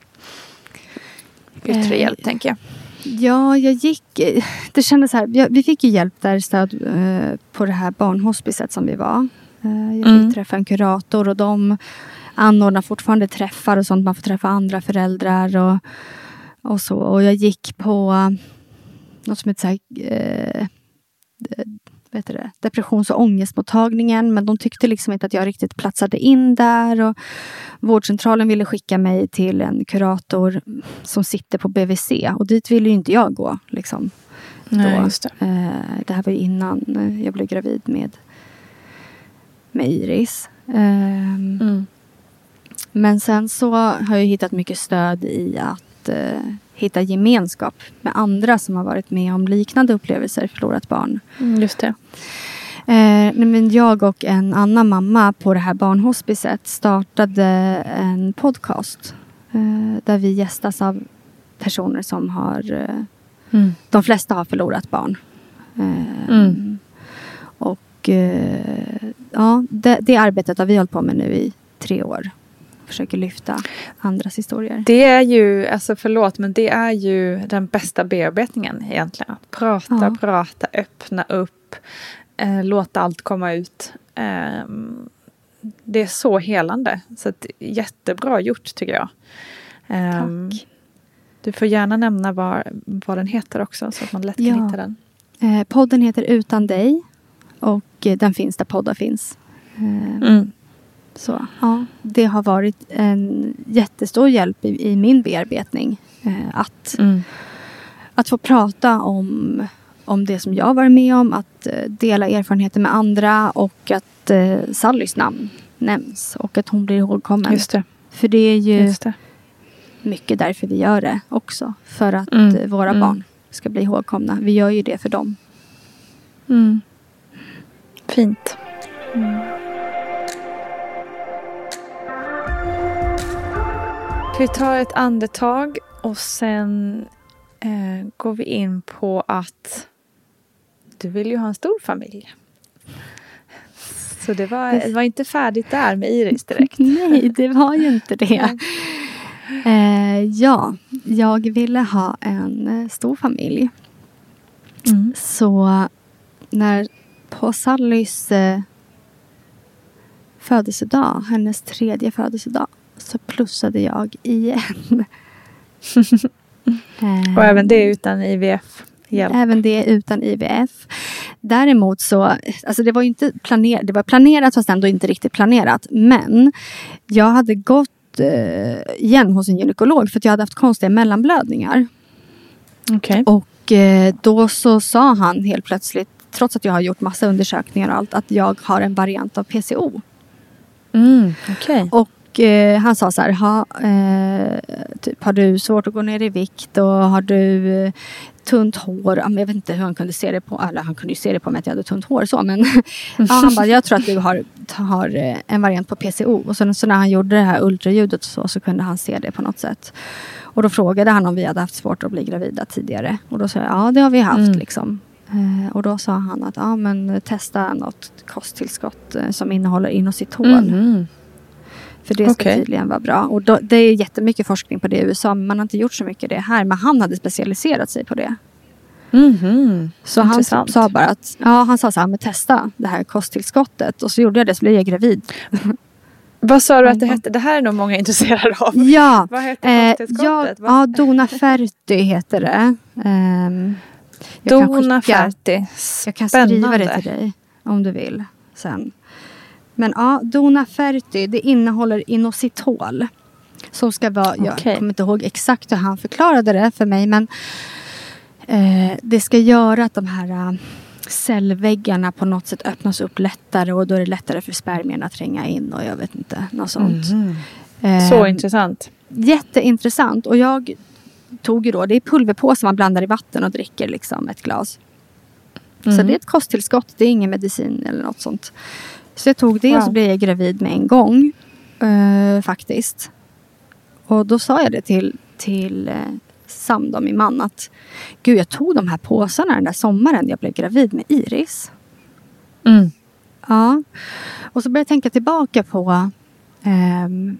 Yttre hjälp, eh, tänker jag. Ja, jag gick... Det kändes så här... Jag, vi fick ju hjälp där stöd eh, på det här barnhospicet som vi var. Eh, jag fick mm. träffa en kurator och de anordnar fortfarande träffar och sånt. Man får träffa andra föräldrar och, och så. Och jag gick på något som heter så här, eh, vet du det, depressions- och ångestmottagningen. Men de tyckte liksom inte att jag riktigt platsade in där. Och vårdcentralen ville skicka mig till en kurator som sitter på B V C. Och dit ville ju inte jag gå. Liksom, Nej, just det. Eh, det här var ju innan jag blev gravid med, med Iris. Eh, mm. Men sen så har jag hittat mycket stöd i att eh, hitta gemenskap med andra som har varit med om liknande upplevelser, förlorat barn. Mm, just det. Eh, men jag och en annan mamma på det här barnhospicet startade en podcast eh, där vi gästas av personer som har eh, mm. de flesta har förlorat barn. Eh, mm. Och eh, ja, det, det arbetet har vi hållit på med nu i tre år. Försöker lyfta andras historier. Det är ju, alltså förlåt, men det är ju den bästa bearbetningen egentligen. Att prata, ja. prata, öppna upp, eh, låta allt komma ut. Eh, det är så helande. Så att, jättebra gjort tycker jag. Eh, Tack. Du får gärna nämna vad, vad den heter också så att man lätt kan ja. hitta den. Eh, podden heter Utan dig och eh, den finns där poddar finns. Eh, mm. Så ja, det har varit en jättestor hjälp i, i min bearbetning. Eh, att, mm. att få prata om, om det som jag var med om. Att eh, dela erfarenheter med andra. Och att eh, Sallys namn nämns. Och att hon blir ihågkommen. Just det. För det är ju Just det. mycket därför vi gör det också. För att mm. eh, våra mm. barn ska bli ihågkomna. Vi gör ju det för dem. Mm. Fint. Mm. Vi tar ett andetag och sen eh, går vi in på att du vill ju ha en stor familj. Så det var, det var inte färdigt där med Iris direkt. Nej, det var ju inte det. eh, ja, jag ville ha en stor familj. Mm. Så när på Sallys eh, födelsedag, hennes tredje födelsedag, så plussade jag igen. Och även det utan I V F-hjälp. Även det utan I V F. Däremot så, alltså det var ju inte planerat, det var planerat fast ändå inte riktigt planerat. Men jag hade gått eh, igen hos en gynekolog för att jag hade haft konstiga mellanblödningar. Okej. Okay. Och eh, då så sa han helt plötsligt, trots att jag har gjort massa undersökningar och allt, att jag har en variant av P C O. Mm, okej. Okay. Och Och eh, han sa så här, ha, eh, typ, har du svårt att gå ner i vikt och har du eh, tunt hår? Jag vet inte hur han kunde se det på, eller han kunde ju se det på mig att jag hade tunt hår så, men ja, han bara, jag tror att du har, har en variant på P C O. Och så, så när han gjorde det här ultraljudet så, så kunde han se det på något sätt. Och då frågade han om vi hade haft svårt att bli gravida tidigare. Och då sa jag, ja det har vi haft mm. liksom. Eh, och då sa han att, ja men testa något kosttillskott eh, som innehåller inositol. Mm. För det ska okay. tydligen vara bra. Och då, det är jättemycket forskning på det i U S A. Men man har inte gjort så mycket det här. Men han hade specialiserat sig på det. Mm-hmm. Så intressant. Han sa bara att, ja han sa så här, men testa det här kosttillskottet. Och så gjorde jag det, så blev jag gravid. Vad sa du att det hette? Det här är nog många intresserade av. Ja. Vad heter kosttillskottet? Eh, ja, ja, Dona Ferti heter det. Um, jag Dona Ferti. Jag kan skriva det till dig om du vill sen. Men ja, Dona Ferti, det innehåller inositol. Som ska vara, okay. jag kommer inte ihåg exakt hur han förklarade det för mig. Men eh, det ska göra att de här uh, cellväggarna på något sätt öppnas upp lättare. Och då är det lättare för spermierna att tränga in och jag vet inte, något sånt. Mm. Eh, Så intressant. Jätteintressant. Och jag tog ju då, det är pulverpåse man blandar i vatten och dricker liksom ett glas. Mm. Så det är ett kosttillskott, det är ingen medicin eller något sånt. Så jag tog det wow. och så blev jag gravid med en gång. Uh, faktiskt. Och då sa jag det till, till uh, Sam, då, min man, att gud, jag tog de här påsarna den där sommaren jag blev gravid med Iris. Mm. Ja. Och så började jag tänka tillbaka på um,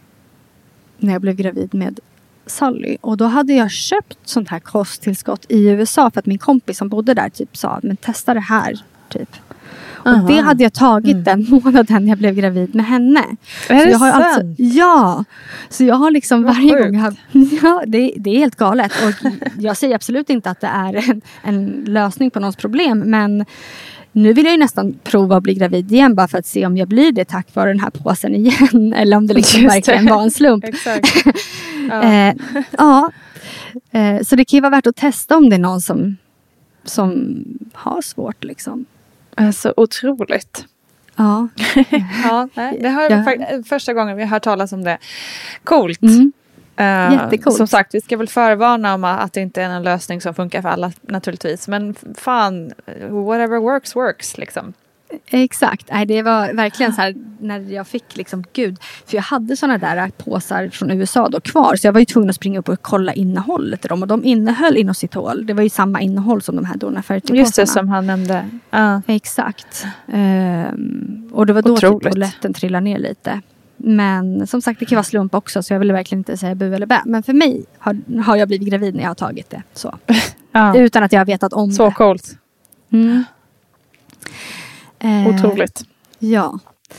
när jag blev gravid med Sally. Och då hade jag köpt sånt här kosttillskott i U S A för att min kompis som bodde där typ sa, men testa det här typ. Och uh-huh. det hade jag tagit mm. den månaden jag blev gravid med henne. Är så det jag har sant? Alltså, ja. Så jag har liksom Vad varje sjukt. gång haft, ja, det, det är helt galet. Och jag säger absolut inte att det är en, en lösning på någons problem. Men nu vill jag ju nästan prova att bli gravid igen. Bara för att se om jag blir det tack vare den här påsen igen. Eller om det liksom Just verkligen det. var en slump. Exakt. Ja. eh, ja. Eh, så det kan ju vara värt att testa om det är någon som, som har svårt liksom. Alltså otroligt. Ja. ja, nej, det har ja. första gången vi har hört talas om det. Coolt. Mm. Uh, Jättecoolt. Som sagt, vi ska väl förvarna om att det inte är en lösning som funkar för alla naturligtvis. Men fan, whatever works, works liksom. Exakt. Nej, det var verkligen så här när jag fick liksom, gud. För jag hade såna där påsar från U S A då kvar. Så jag var ju tvungen att springa upp och kolla innehållet i dem. Och de innehöll inositol. Det var ju samma innehåll som de här Dona Ferti-påsarna. Just det, som han nämnde. Uh. Exakt. Um, och det var då typ polletten trillade ner lite. Men som sagt, det kan vara slump också. Så jag ville verkligen inte säga bu eller bä. Men för mig har, har jag blivit gravid när jag har tagit det. Så. Uh. Utan att jag har vetat om Så det. Så coolt. Mm. Otroligt. Eh, ja.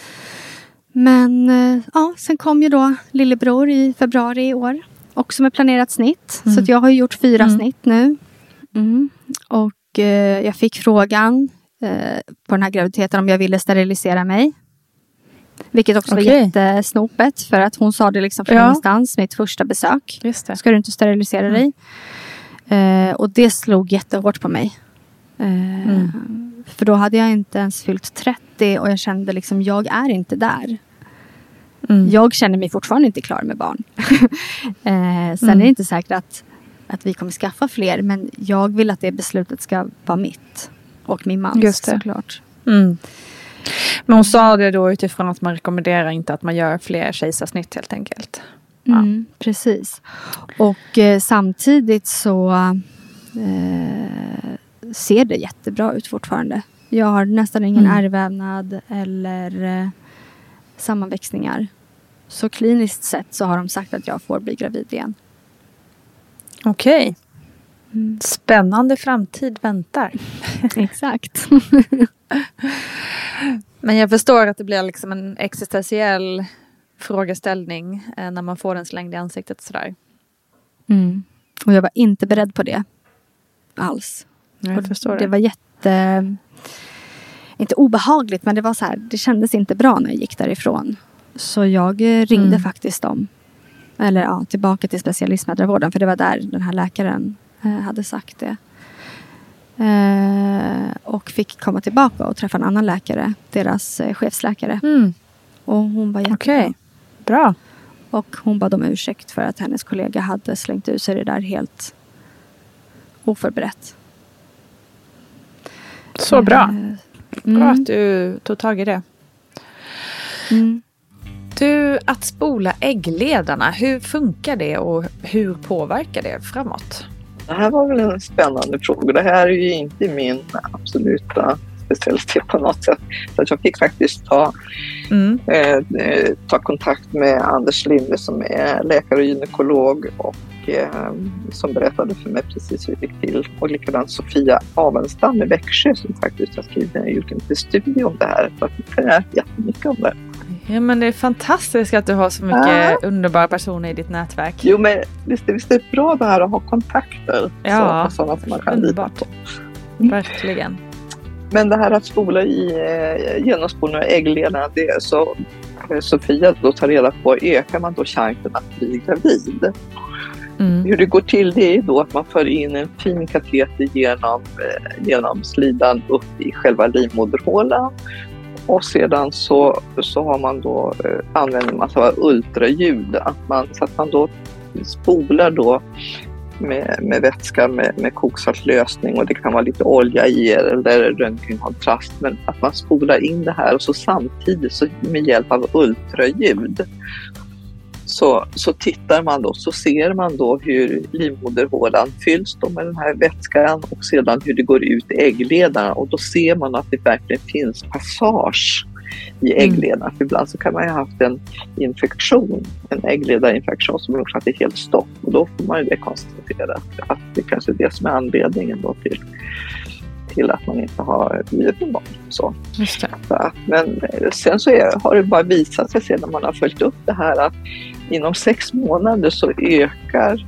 Men eh, ja, sen kom ju då lillebror i februari i år. Också med planerat snitt. Mm. Så att jag har gjort fyra mm. snitt nu. Mm. Och eh, jag fick frågan eh, på den här graviditeten om jag ville sterilisera mig. Vilket också okay. var jättesnopet. För att hon sa det liksom från ja. instans, mitt första besök. Just det. Ska du inte sterilisera mm. dig? Eh, och det slog jättehårt på mig. Eh, mm. För då hade jag inte ens fyllt trettio och jag kände liksom, jag är inte där. Mm. Jag känner mig fortfarande inte klar med barn. eh, sen mm. är det inte säkert att, att vi kommer skaffa fler, men jag vill att det beslutet ska vara mitt. Och min mans. Just det. Såklart. Mm. Men hon sa det då utifrån att man rekommenderar inte att man gör fler kejsarsnitt helt enkelt. Ja. Mm, precis. Och eh, samtidigt så eh, ser det jättebra ut fortfarande. Jag har nästan ingen mm. ärrvävnad eller eh, sammanväxningar. Så kliniskt sett så har de sagt att jag får bli gravid igen. Okej. Okay. Mm. Spännande framtid väntar. Exakt. Men jag förstår att det blir liksom en existentiell frågeställning eh, när man får den slängd i ansiktet sådär. Mm. Och jag var inte beredd på det alls. Jag och förstår det. Det var jätte... Inte obehagligt, men det var så här, det kändes inte bra när jag gick därifrån. Så jag ringde mm. faktiskt dem. Eller ja, tillbaka till specialistmödravården. För det var där den här läkaren eh, hade sagt det. Eh, och fick komma tillbaka och träffa en annan läkare. Deras eh, chefsläkare. Mm. Och hon var jättebra. Okay. Bra. Och hon bad om ursäkt för att hennes kollega hade slängt ut sig det där helt oförberett. Så bra. Mm. Bra att du tog tag i det. Mm. Du, att spola äggledarna, hur funkar det och hur påverkar det framåt? Det här var väl en spännande fråga. Det här är ju inte min absoluta specialitet på något sätt. Så att jag fick faktiskt ta, mm. eh, ta kontakt med Anders Linde som är läkare och gynekolog och eh, som berättade för mig precis hur det gick till. Och likadant Sofia Avenstam i Växjö som faktiskt har skrivit en, gjort en studie om det här. Så att det är jättemycket om det. Ja, men det är fantastiskt att du har så mycket ja. underbara personer i ditt nätverk. Jo, men visst, visst är det bra det här att ha kontakter. Ja, så, sådana som man kan lita på. Mm. Verkligen. Men det här att spola i eh, genomspolning av äggledarna, det är så eh, Sofia då tar reda på, ökar man då chansen att bli gravid. Mm. Hur det går till det är då att man för in en fin kateter genom, eh, genom slidan upp i själva livmoderhålan. Och sedan så, så har man då eh, använder man så ultraljud att man, så att man då spolar då med, med vätska med, med koksaltlösning och det kan vara lite olja i eller röntgenkontrast, men att man spolar in det här och så samtidigt så med hjälp av ultraljud så, så tittar man då, så ser man då hur livmoderhålan fylls då med den här vätskan och sedan hur det går ut i äggledarna och då ser man att det verkligen finns passage i äggledarna. Mm. För ibland så kan man ju ha haft en infektion, en äggledarinfektion som gjort att det är helt stopp och då får man ju det konstaterat att det kanske är det som är anledningen då till, till att man inte har blivit en barn. Så. Just det. Så att, men sen så är, har det bara visat sig sedan man har följt upp det här att inom sex månader så ökar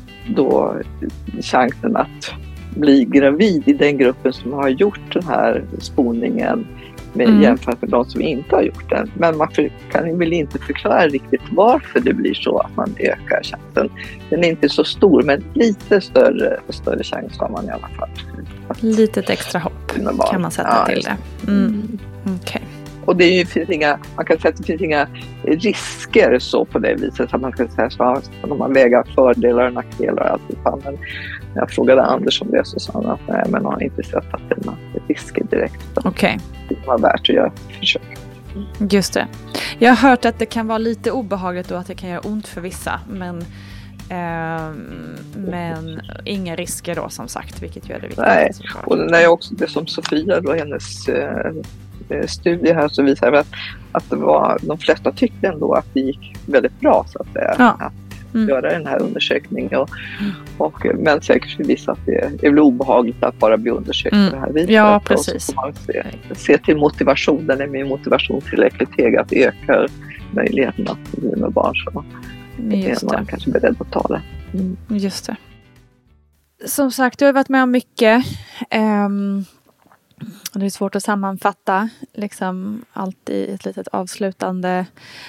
då chansen att bli gravid i den gruppen som har gjort den här spolningen med mm. jämfört med de som inte har gjort den. Men man kan väl inte förklara riktigt varför det blir så att man ökar chansen. Den är inte så stor, men lite större, större chans har man i alla fall. Litet extra hopp kan man sätta ja, till det. Mm. Mm. Okej. Okay. Och det är ju, finns inga, man kan säga att det finns inga risker så på det viset. Att man kan säga så att man väger fördelar och nackdelar och allt. Men när jag frågade Anders om det så sa han att nej, men han har inte sett att det är några risker direkt. Okej. Okay. Det var värt att göra ett försök. Just det. Jag har hört att det kan vara lite obehagligt och att det kan göra ont för vissa. Men, eh, men inga risker då som sagt, vilket gör det viktigt. Nej, och när jag också, det som Sofia då, hennes eh, studie här så visar att, att det var, de flesta tyckte ändå att det gick väldigt bra så att säga. Ja. Att mm. göra den här undersökningen. Och, och, men säkert för vissa att det är, det är obehagligt att bara bli undersökt mm. på det här viset. Ja, precis. Och så får man se, se till motivationen. Är min motivation tillräckligt hög att öka möjligheten att bli med barn så är man kanske beredd att ta det. Mm. Just det. Som sagt, du har varit med om mycket. Um, det är svårt att sammanfatta liksom allt i ett litet avslutande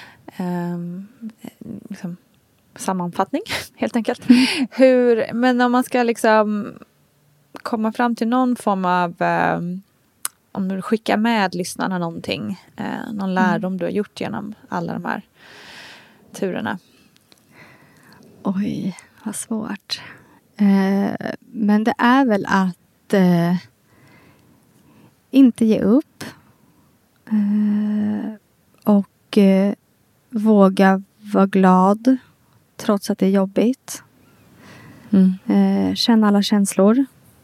um, liksom, sammanfattning helt enkelt. Mm. Hur, men om man ska liksom komma fram till någon form av um, om du skickar med lyssnarna någonting, uh, någon lärdom mm. du har gjort genom alla de här turerna. Oj, vad svårt. Uh, men det är väl att uh, inte ge upp uh, och uh, våga vara glad trots att det är jobbigt. Mm. Uh, känna alla känslor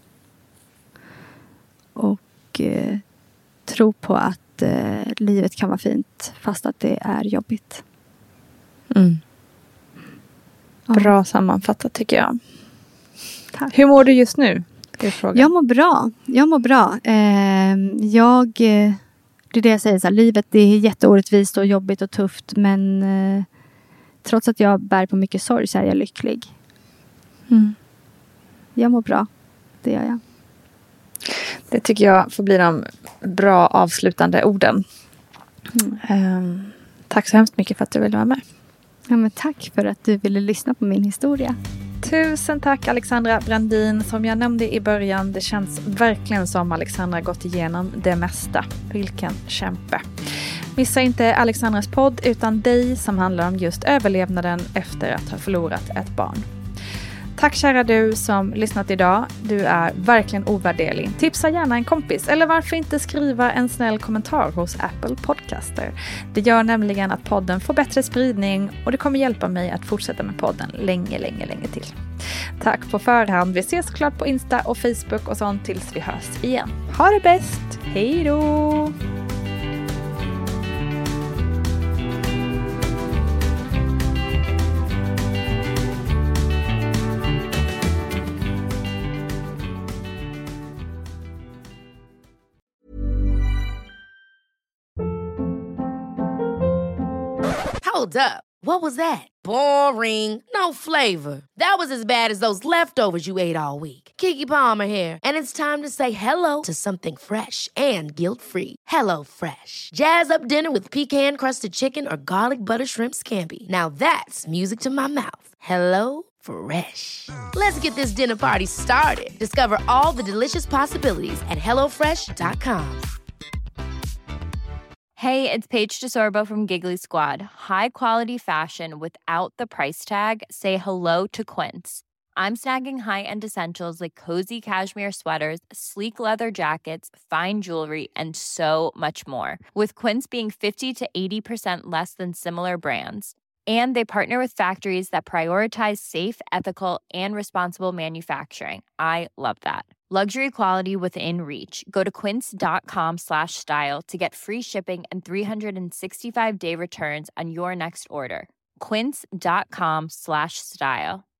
och uh, tro på att uh, livet kan vara fint fast att det är jobbigt. Mm. Bra sammanfattat tycker jag. Tack. Hur mår du just nu? Jag mår bra. Jag mår bra. Eh, jag, det är det jag säger. Så här, livet det är jätteorättvist och jobbigt och tufft. Men eh, trots att jag bär på mycket sorg så är jag lycklig. Mm. Jag mår bra. Det gör jag. Det tycker jag får bli de bra avslutande orden. Mm. Eh, tack så hemskt mycket för att du ville vara med. Ja, men tack för att du ville lyssna på min historia. Tusen tack Alexandra Brandin. Som jag nämnde i början, det känns verkligen som Alexandra gått igenom det mesta. Vilken kämpe. Missa inte Alexandras podd utan dig som handlar om just överlevnaden efter att ha förlorat ett barn. Tack kära du som lyssnat idag. Du är verkligen ovärderlig. Tipsa gärna en kompis eller varför inte skriva en snäll kommentar hos Apple Podcaster. Det gör nämligen att podden får bättre spridning och det kommer hjälpa mig att fortsätta med podden länge, länge, länge till. Tack på förhand. Vi ses såklart på Insta och Facebook och sånt tills vi hörs igen. Ha det bäst. Hej då! Hold up. What was that? Boring. No flavor. That was as bad as those leftovers you ate all week. Keke Palmer here, and it's time to say hello to something fresh and guilt-free. Hello Fresh. Jazz up dinner with pecan-crusted chicken or garlic butter shrimp scampi. Now that's music to my mouth. Hello Fresh. Let's get this dinner party started. Discover all the delicious possibilities at hello fresh dot com. Hey, it's Paige DeSorbo from Giggly Squad. High quality fashion without the price tag. Say hello to Quince. I'm snagging high-end essentials like cozy cashmere sweaters, sleek leather jackets, fine jewelry, and so much more. With Quince being fifty to eighty percent less than similar brands. And they partner with factories that prioritize safe, ethical, and responsible manufacturing. I love that. Luxury quality within reach. Go to quince.com slash style to get free shipping and three sixty-five day returns on your next order. Quince.com slash style.